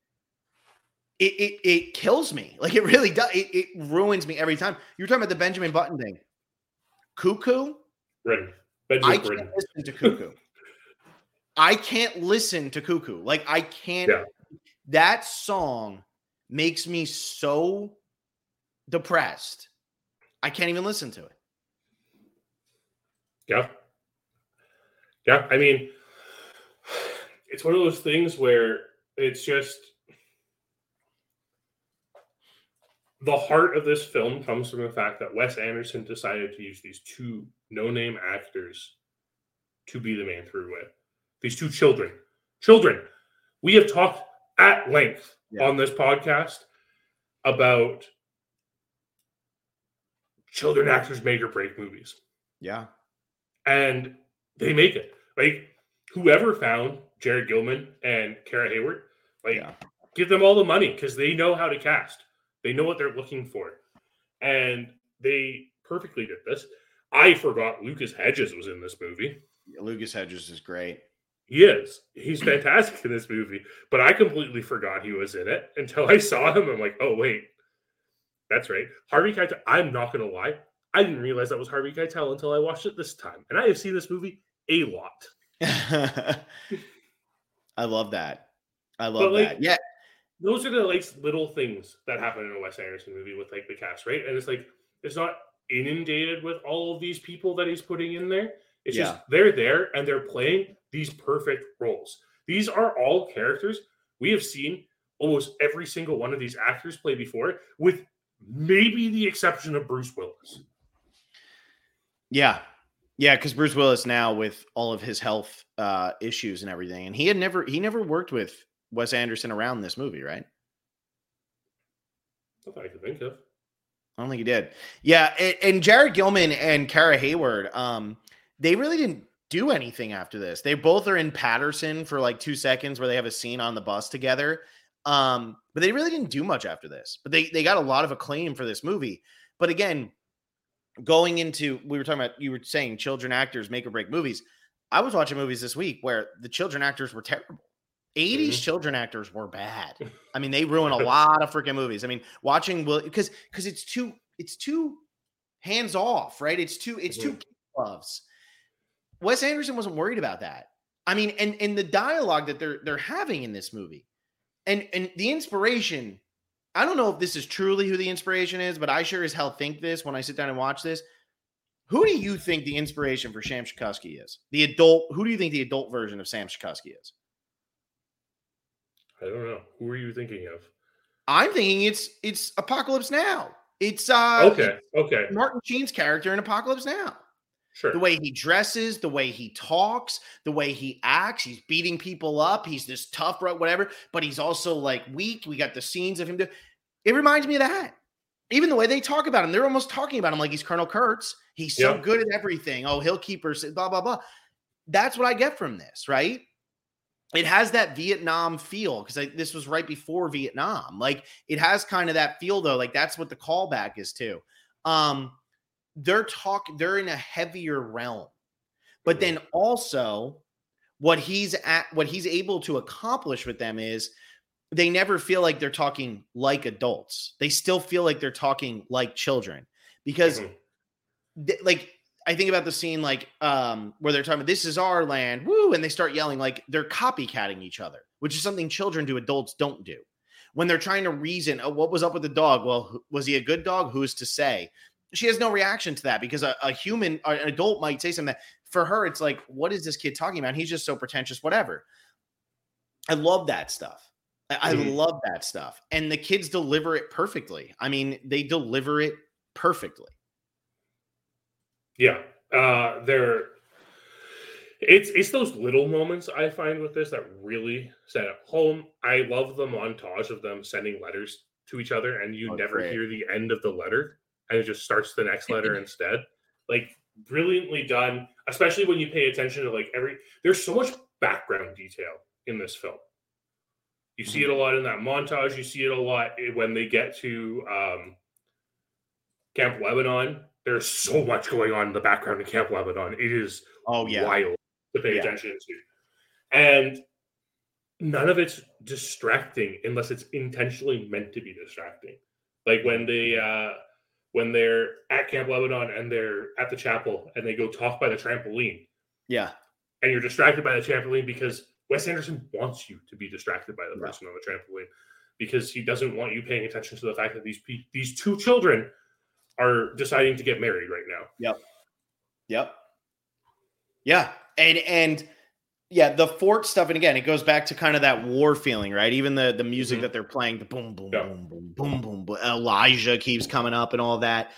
It kills me. Like, it really does. It ruins me every time. You were talking about the Benjamin Button thing. Cuckoo? Britain. I can't listen to Cuckoo. I can't listen to Cuckoo. Like, I can't. Yeah. That song makes me so depressed. I can't even listen to it. Yeah. Yeah. I mean, it's one of those things where it's just the heart of this film comes from the fact that Wes Anderson decided to use these two no-name actors to be the man through with. These two children. We have talked at length on this podcast about children actors make or break movies. Yeah. And they make it. Like, whoever found Jared Gilman and Kara Hayward, give them all the money because they know how to cast. They know what they're looking for. And they perfectly did this. I forgot Lucas Hedges was in this movie. Lucas Hedges is great. He is. He's fantastic in this movie. But I completely forgot he was in it until I saw him. I'm like, oh, wait. That's right. Harvey Keitel. I'm not going to lie. I didn't realize that was Harvey Keitel until I watched it this time. And I have seen this movie a lot. I love that. I love that. Yeah. Those are the little things that happen in a Wes Anderson movie with the cast, right? And it's not inundated with all of these people that he's putting in there. It's just they're there and they're playing these perfect roles. These are all characters we have seen almost every single one of these actors play before, with maybe the exception of Bruce Willis. Yeah. Yeah, because Bruce Willis now with all of his health issues and everything, and he never worked with Wes Anderson around this movie, right? Not that I could think of. I don't think he did. Yeah, and Jared Gilman and Kara Hayward, they really didn't do anything after this. They both are in Patterson for 2 seconds where they have a scene on the bus together. But they really didn't do much after this. But they got a lot of acclaim for this movie. But again, going into, we were talking about, you were saying children actors make or break movies. I was watching movies this week where the children actors were terrible. 80s children actors were bad. I mean, they ruin a lot of freaking movies. I mean, watching because it's too hands off, right? It's too gloves. Wes Anderson wasn't worried about that. I mean, and the dialogue that they're having in this movie, and the inspiration. I don't know if this is truly who the inspiration is, but I sure as hell think this when I sit down and watch this. Who do you think the inspiration for Sam Shakusky is? Who do you think the adult version of Sam Shakusky is? I don't know. Who are you thinking of? I'm thinking it's Apocalypse Now. It's okay. Martin Sheen's character in Apocalypse Now. Sure. The way he dresses, the way he talks, the way he acts. He's beating people up. He's this tough, whatever, but he's also like weak. We got the scenes of him. It reminds me of that. Even the way they talk about him, they're almost talking about him like he's Colonel Kurtz. He's so good at everything. Oh, he'll keep her, blah, blah, blah. That's what I get from this, right? It has that Vietnam feel because this was right before Vietnam. Like it has kind of that feel though. Like that's what the callback is too. They're in a heavier realm, but then also what he's able to accomplish with them is they never feel like they're talking like adults. They still feel like they're talking like children because like, I think about the scene like where they're talking about this is our land, woo, and they start yelling like they're copycatting each other, which is something children do, adults don't do. When they're trying to reason, oh, what was up with the dog? Well, was he a good dog? Who's to say? She has no reaction to that because an adult might say something that for her, it's like, what is this kid talking about? He's just so pretentious, whatever. I love that stuff. I love that stuff. And the kids deliver it perfectly. I mean, they deliver it perfectly. Yeah, it's those little moments I find with this that really set it home. I love the montage of them sending letters to each other, and you never hear the end of the letter, and it just starts the next letter instead. Like brilliantly done, especially when you pay attention to like there's so much background detail in this film. You see it a lot in that montage. You see it a lot when they get to Camp Lebanon. There's so much going on in the background in Camp Lebanon. It is wild to pay attention to. And none of it's distracting unless it's intentionally meant to be distracting. Like when they're at Camp Lebanon and they're at the chapel and they go talk by the trampoline. Yeah. And you're distracted by the trampoline because Wes Anderson wants you to be distracted by the person on the trampoline because he doesn't want you paying attention to the fact that these two children are deciding to get married right now. Yep. Yeah. And yeah, the fort stuff. And again, it goes back to kind of that war feeling, right? Even the music that they're playing, the boom, boom, boom, boom, boom, boom, boom. Elijah keeps coming up and all that.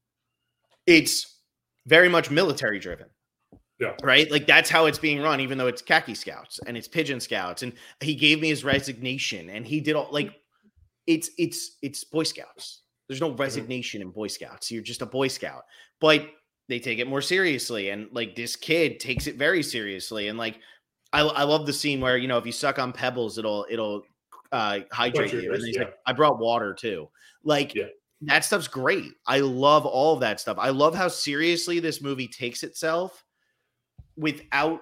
It's very much military driven. Yeah. Right. Like that's how it's being run, even though it's khaki scouts and it's pigeon scouts. And he gave me his resignation and he did all like it's Boy Scouts. There's no resignation in Boy Scouts. You're just a Boy Scout, but they take it more seriously. And like this kid takes it very seriously. And like, I love the scene where, you know, if you suck on pebbles, it'll hydrate you. And he's like, I brought water too. Like that stuff's great. I love all of that stuff. I love how seriously this movie takes itself without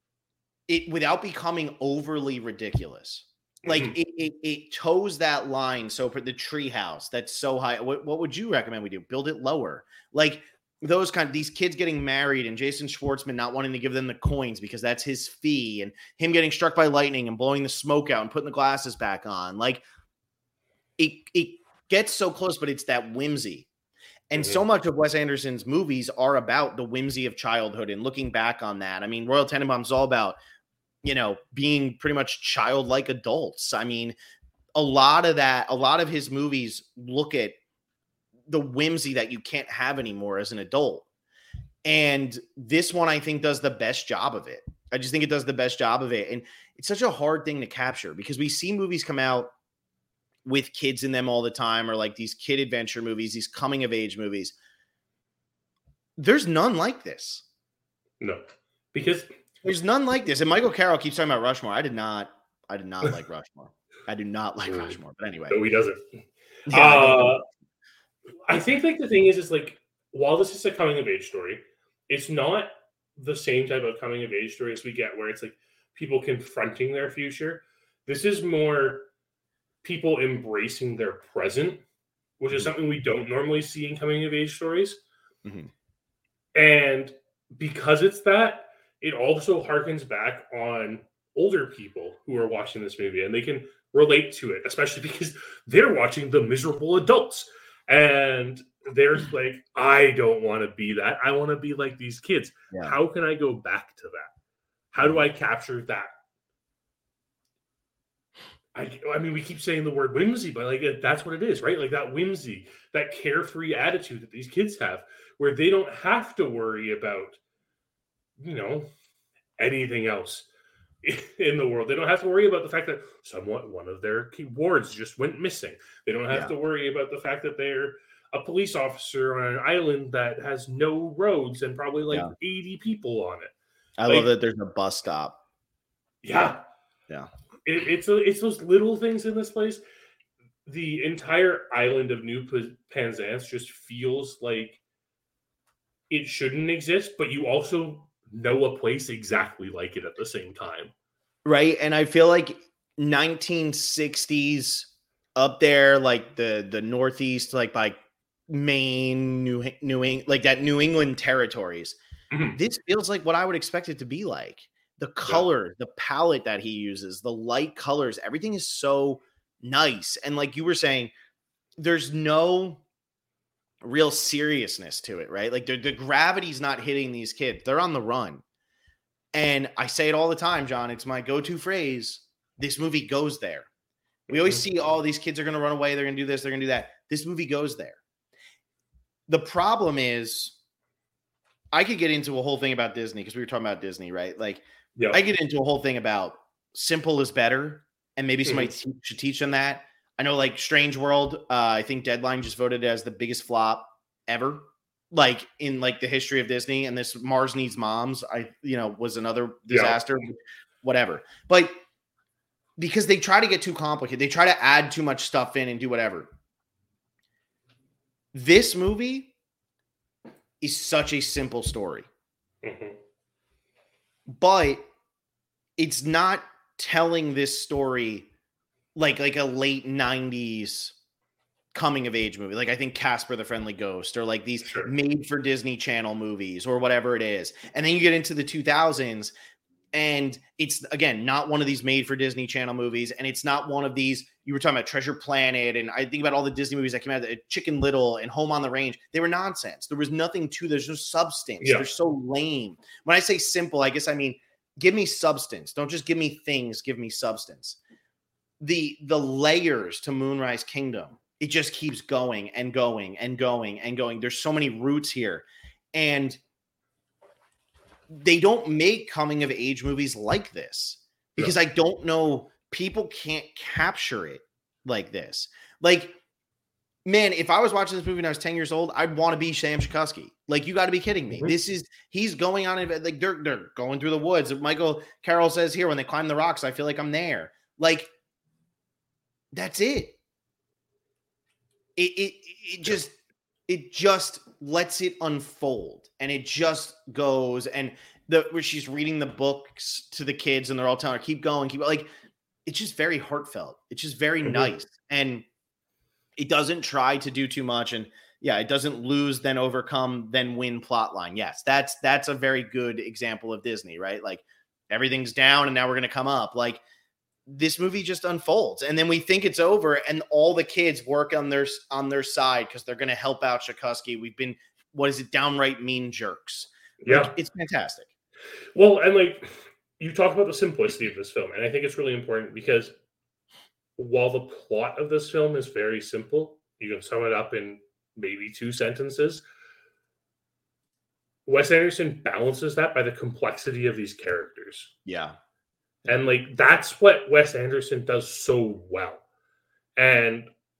becoming overly ridiculous. Like it toes that line. So for the treehouse that's so high, what would you recommend we do? Build it lower. Like those these kids getting married and Jason Schwartzman not wanting to give them the coins because that's his fee and him getting struck by lightning and blowing the smoke out and putting the glasses back on. Like it gets so close, but it's that whimsy. And so much of Wes Anderson's movies are about the whimsy of childhood and looking back on that. I mean, Royal Tenenbaums is all about, you know, being pretty much childlike adults. I mean, a lot of his movies look at the whimsy that you can't have anymore as an adult. And this one, I think, does the best job of it. I just think it does the best job of it. And it's such a hard thing to capture because we see movies come out with kids in them all the time, or like these kid adventure movies, these coming of age movies. There's none like this. No, because there's none like this. And Michael Carroll keeps talking about Rushmore. I did not like Rushmore. I do not like Rushmore. But anyway, no, he doesn't. Yeah, I think like the thing is like while this is a coming of age story, it's not the same type of coming of age story as we get where it's like people confronting their future. This is more people embracing their present, which is something we don't normally see in coming of age stories. Mm-hmm. And because it's that, it also harkens back on older people who are watching this movie, and they can relate to it, especially because they're watching the miserable adults. And they're like, I don't want to be that. I want to be like these kids. Yeah. How can I go back to that? How do I capture that? I mean, we keep saying the word whimsy, but like that's what it is, right? Like that whimsy, that carefree attitude that these kids have, where they don't have to worry about, anything else in the world. They don't have to worry about the fact that one of their wards just went missing. They don't have to worry about the fact that they're a police officer on an island that has no roads and probably 80 people on it. I love that there's a bus stop. Yeah. Yeah. It's those little things in this place. The entire island of New Penzance just feels like it shouldn't exist, but you also know a place exactly like it at the same time. Right. And I feel like 1960s up there, like the Northeast, like by Maine, New England, like that New England territories. Mm-hmm. This feels like what I would expect it to be like. The color, the palette that he uses, the light colors, everything is so nice. And like you were saying, there's no real seriousness to it, right? Like the gravity's not hitting these kids. They're on the run. And I say it all the time, John. It's my go-to phrase. This movie goes there. We always see, these kids are going to run away. They're going to do this. They're going to do that. This movie goes there. The problem is, I could get into a whole thing about Disney because we were talking about Disney, right? Like, I get into a whole thing about simple is better, and maybe somebody should teach them that. I know, like Strange World, I think Deadline just voted as the biggest flop ever, like in like the history of Disney. And this Mars Needs Moms, was another disaster, whatever. But because they try to get too complicated, they try to add too much stuff in and do whatever. This movie is such a simple story. Mm-hmm. But it's not telling this story like a late 90s coming of age movie. Like I think Casper the Friendly Ghost, or like these made for Disney Channel movies or whatever it is. And then you get into the 2000s and it's, again, not one of these made for Disney Channel movies. And it's not one of these, you were talking about Treasure Planet. And I think about all the Disney movies that came out, Chicken Little and Home on the Range. They were nonsense. There was nothing to, there's no substance. Yeah. They're so lame. When I say simple, I guess I mean, give me substance. Don't just give me things. Give me substance. The layers to Moonrise Kingdom, it just keeps going and going and going and going. There's so many roots here. And they don't make coming of age movies like this because I don't know, people can't capture it like this. Like, man, if I was watching this movie when I was 10 years old, I'd want to be Sam Shakusky. Like, you got to be kidding me. Mm-hmm. He's going on, like, they're going through the woods. Michael Carroll says here, when they climb the rocks, I feel like I'm there. Like, that's it. It just lets it unfold, and it just goes. And where she's reading the books to the kids, and they're all telling her, keep going, like, it's just very heartfelt. It's just very nice. And it doesn't try to do too much. And it doesn't lose, then overcome, then win plot line. Yes, that's a very good example of Disney, right? Like, everything's down and now we're going to come up. Like, this movie just unfolds. And then we think it's over and all the kids work on their side because they're going to help out Shakusky. We've been, downright mean jerks. Yeah. Like, it's fantastic. Well, and like, you talk about the simplicity of this film, and I think it's really important because while the plot of this film is very simple, you can sum it up in maybe 2 sentences. Wes Anderson balances that by the complexity of these characters. Yeah. And like, that's what Wes Anderson does so well. And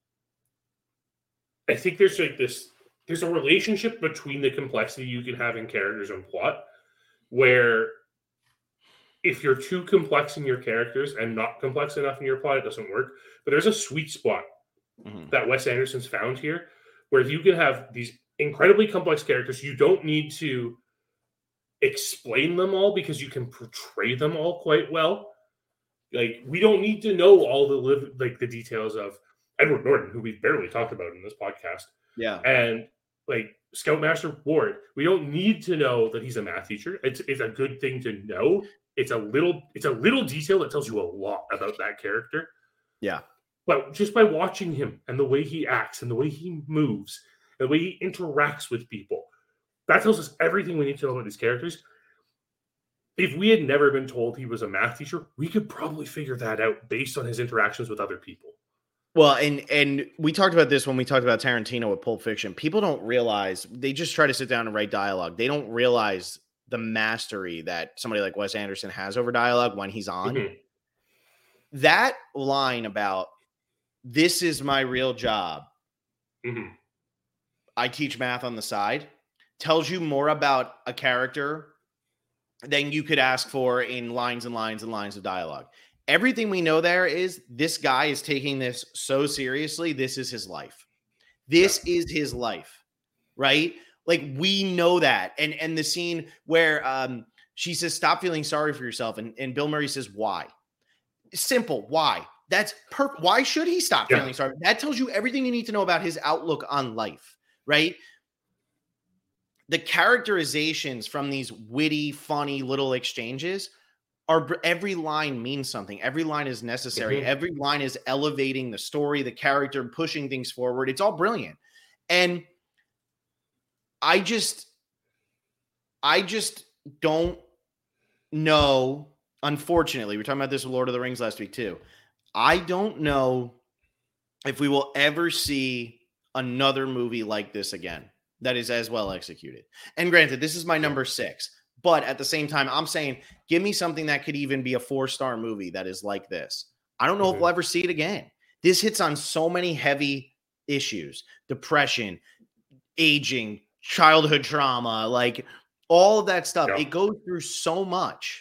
I think there's a relationship between the complexity you can have in characters and plot, where if you're too complex in your characters and not complex enough in your plot, it doesn't work. But there's a sweet spot that Wes Anderson's found here, where you can have these incredibly complex characters. You don't need to explain them all because you can portray them all quite well. Like, we don't need to know all the details of Edward Norton, who we've barely talked about in this podcast. Yeah. And like Scoutmaster Ward, we don't need to know that he's a math teacher. It's a good thing to know. It's a little detail that tells you a lot about that character. Yeah. But just by watching him and the way he acts and the way he moves and the way he interacts with people, that tells us everything we need to know about these characters. If we had never been told he was a math teacher, we could probably figure that out based on his interactions with other people. Well, and we talked about this when we talked about Tarantino with Pulp Fiction. People don't realize, they just try to sit down and write dialogue. They don't realize the mastery that somebody like Wes Anderson has over dialogue when he's on. Mm-hmm. That line about, this is my real job, mm-hmm. I teach math on the side, tells you more about a character than you could ask for in lines and lines and lines of dialogue. Everything we know there is, this guy is taking this so seriously. This is his life. This is his life, right? Like, we know that. And the scene where she says, stop feeling sorry for yourself. And Bill Murray says, why? Simple. Why? That's perfect. Why should he stop feeling sorry? That tells you everything you need to know about his outlook on life, right? The characterizations from these witty, funny little exchanges are, every line means something. Every line is necessary. Mm-hmm. Every line is elevating the story, the character, pushing things forward. It's all brilliant. And I just don't know. Unfortunately, we were talking about this with Lord of the Rings last week too. I don't know if we will ever see another movie like this again that is as well executed. And granted, this is my number 6, but at the same time, I'm saying, give me something that could even be a 4-star movie that is like this. I don't know if we'll ever see it again. This hits on so many heavy issues: depression, aging, childhood trauma, like all of that stuff. It goes through so much.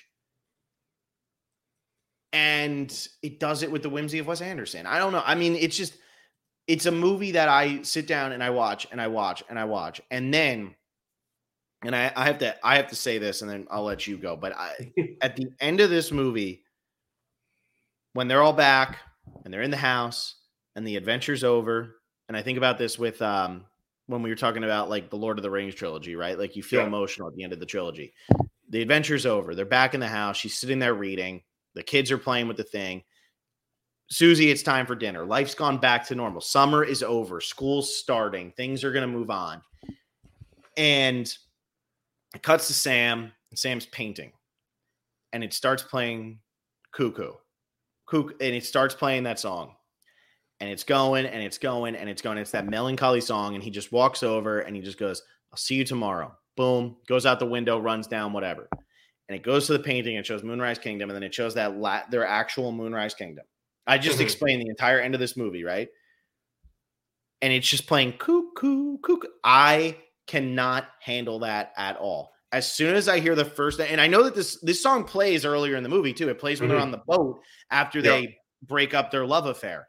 And it does it with the whimsy of Wes Anderson. I don't know. I mean, it's a movie that I sit down and I watch and I watch and I watch. And then, and I have to say this and then I'll let you go. But at the end of this movie, when they're all back and they're in the house and the adventure's over, and I think about this with, when we were talking about like the Lord of the Rings trilogy, right? Like, you feel emotional at the end of the trilogy. The adventure's over. They're back in the house. She's sitting there reading. The kids are playing with the thing. Susie, it's time for dinner. Life's gone back to normal. Summer is over. School's starting. Things are going to move on. And it cuts to Sam, and Sam's painting. And it starts playing Cuckoo. And it starts playing that song. And it's going, and it's going, and it's going. It's that melancholy song. And he just walks over, and he just goes, I'll see you tomorrow. Boom. Goes out the window, runs down, whatever. And it goes to the painting and shows Moonrise Kingdom, and then it shows that their actual Moonrise Kingdom. I just explained the entire end of this movie, right? And it's just playing cuckoo, cuckoo. I cannot handle that at all. As soon as I hear the first, and I know that this song plays earlier in the movie too. It plays when they're on the boat after they break up their love affair.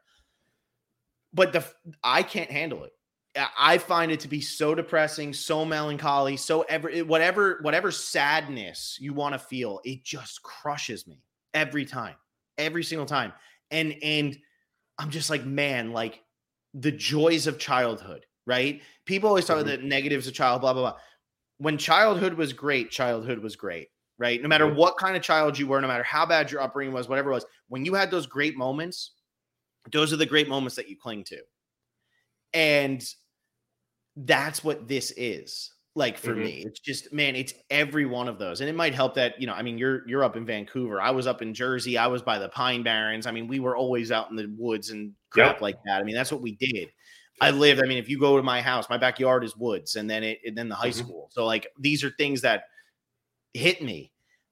But I can't handle it. I find it to be so depressing, so melancholy, so whatever sadness you want to feel, it just crushes me every single time. And I'm just like, man, like the joys of childhood, right? People always talk about the negatives of childhood, blah, blah, blah. When childhood was great, right? No matter what kind of child you were, no matter how bad your upbringing was, whatever it was, when you had those great moments, those are the great moments that you cling to. And that's what this is like for me. It's just, man, it's every one of those. And it might help that, I mean, you're up in Vancouver. I was up in Jersey. I was by the Pine Barrens. I mean, we were always out in the woods and crap like that. I mean, that's what we did. If you go to my house, my backyard is woods, and then the high school. So like, these are things that hit me.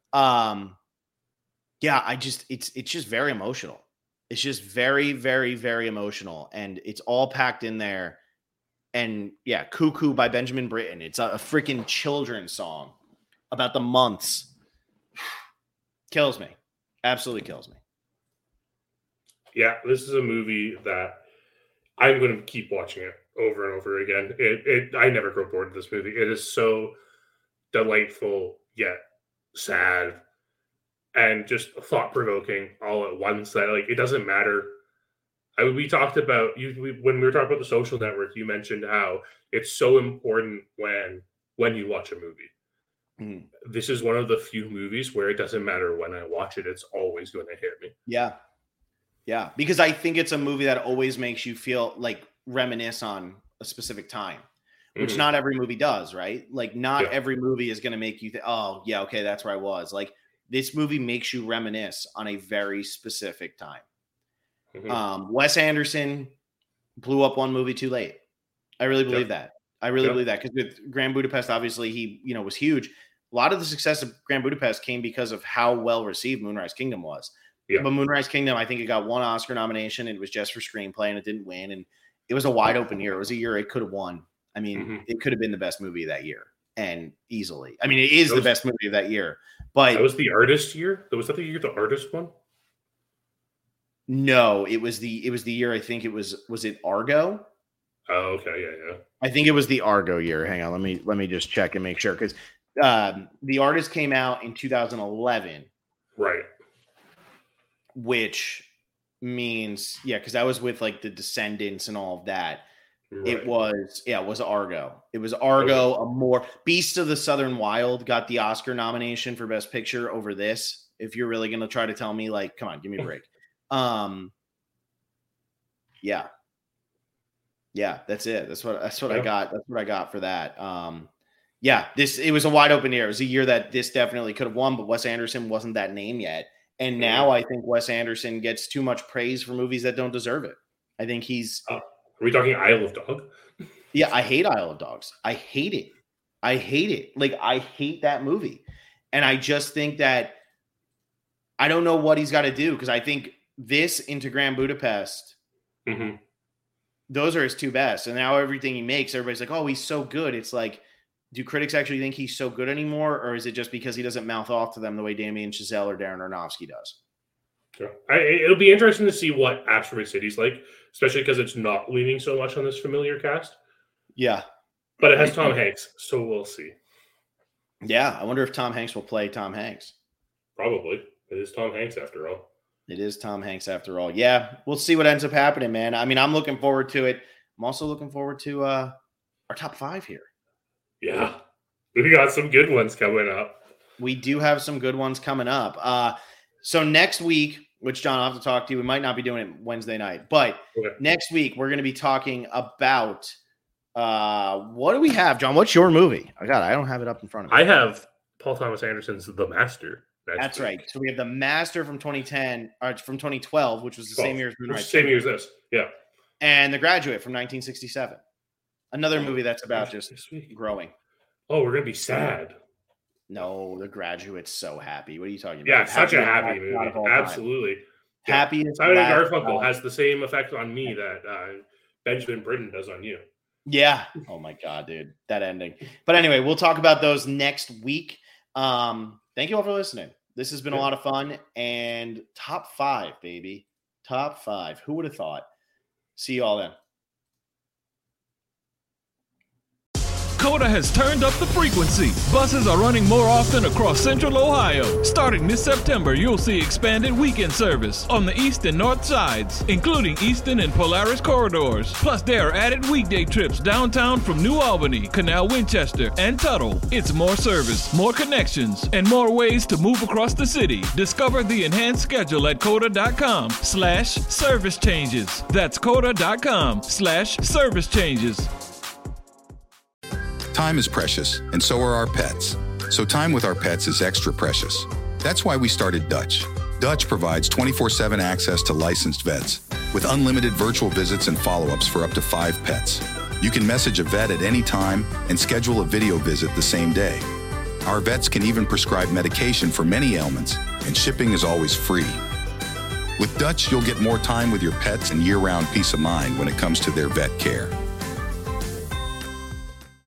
It's just very emotional. It's just very, very, very emotional. And it's all packed in there. And yeah, Cuckoo by Benjamin Britten. It's a freaking children's song about the months. Kills me. Absolutely kills me. Yeah, this is a movie that I'm going to keep watching it over and over again. I never grow bored of this movie. It is so delightful, yet sad, and just thought-provoking all at once. That like it doesn't matter. We talked about when we were talking about The Social Network. You mentioned how it's so important when you watch a movie. Mm-hmm. This is one of the few movies where it doesn't matter when I watch it; it's always going to hit me. Yeah, because I think it's a movie that always makes you feel like reminisce on a specific time, which not every movie does, right? Like not every movie is going to make you think, oh yeah, okay, that's where I was. Like this movie makes you reminisce on a very specific time. Mm-hmm. Wes Anderson blew up one movie too late. I really believe that. I really believe that, because with Grand Budapest, obviously he, was huge. A lot of the success of Grand Budapest came because of how well received Moonrise Kingdom was. Yeah. But Moonrise Kingdom, I think it got one Oscar nomination. It was just for screenplay, and it didn't win. And it was a wide open year. It was a year it could have won. I mean, it could have been the best movie of that year, and easily. I mean, it is the best movie of that year. But that was the Artist year. Was that the year the Artist won? No, it was the year. I think it was it Argo? Oh, okay, yeah. I think it was the Argo year. Hang on, let me just check and make sure, because The Artist came out in 2011, right? Which means because that was with like the Descendants and all of that. Right. It was Argo. It was Argo. A more Beasts of the Southern Wild got the Oscar nomination for Best Picture over this. If you're really gonna try to tell me, like, come on, give me a break. Yeah, that's it. That's what I got. That's what I got for that. It was a wide open year. It was a year that this definitely could have won, but Wes Anderson wasn't that name yet. And now I think Wes Anderson gets too much praise for movies that don't deserve it. I think he's. Are we talking Isle of Dogs? Yeah, I hate Isle of Dogs. I hate it. Like, I hate that movie. And I just think that I don't know what he's got to do, because I think this into Grand Budapest, those are his two best. And now everything he makes, everybody's like, oh, he's so good. It's like, do critics actually think he's so good anymore? Or is it just because he doesn't mouth off to them the way Damien Chazelle or Darren Aronofsky does? Sure. It'll be interesting to see what Asteroid City's like, especially because it's not leaning so much on this familiar cast. Yeah. But it has Tom Hanks, so we'll see. Yeah, I wonder if Tom Hanks will play Tom Hanks. Probably. It is Tom Hanks after all. It is Tom Hanks after all. Yeah, we'll see what ends up happening, man. I mean, I'm looking forward to it. I'm also looking forward to our top 5 here. Yeah, we got some good ones coming up. We do have some good ones coming up. So next week, which John, I'll have to talk to you. We might not be doing it Wednesday night, but next week we're going to be talking about what do we have, John? What's your movie? I don't have it up in front of me. I have Paul Thomas Anderson's The Master. That's right. So we have The Master from 2010, or from 2012, which was the same year as Moonrise. Same year as this, yeah. And The Graduate from 1967. Another movie that's about just growing. Oh, we're gonna be sad. No, The Graduate's so happy. What are you talking about? Yeah, such a happy movie. Absolutely. Happy. Simon and Garfunkel has the same effect on me that Benjamin Britten does on you. Yeah. Oh my God, dude, that ending. But anyway, we'll talk about those next week. Thank you all for listening. This has been a lot of fun, and top 5, baby. Top 5. Who would have thought? See you all then. Coda has turned up the frequency. Buses are running more often across Central Ohio. Starting this September, you'll see expanded weekend service on the east and north sides, including Eastern and Polaris corridors. Plus, there are added weekday trips downtown from New Albany, Canal Winchester, and Tuttle. It's more service, more connections, and more ways to move across the city. Discover the enhanced schedule at coda.com/service changes. That's coda.com/service changes. Time is precious, and so are our pets. So time with our pets is extra precious. That's why we started Dutch. Dutch provides 24/7 access to licensed vets with unlimited virtual visits and follow-ups for up to 5 pets. You can message a vet at any time and schedule a video visit the same day. Our vets can even prescribe medication for many ailments, and shipping is always free. With Dutch, you'll get more time with your pets and year-round peace of mind when it comes to their vet care.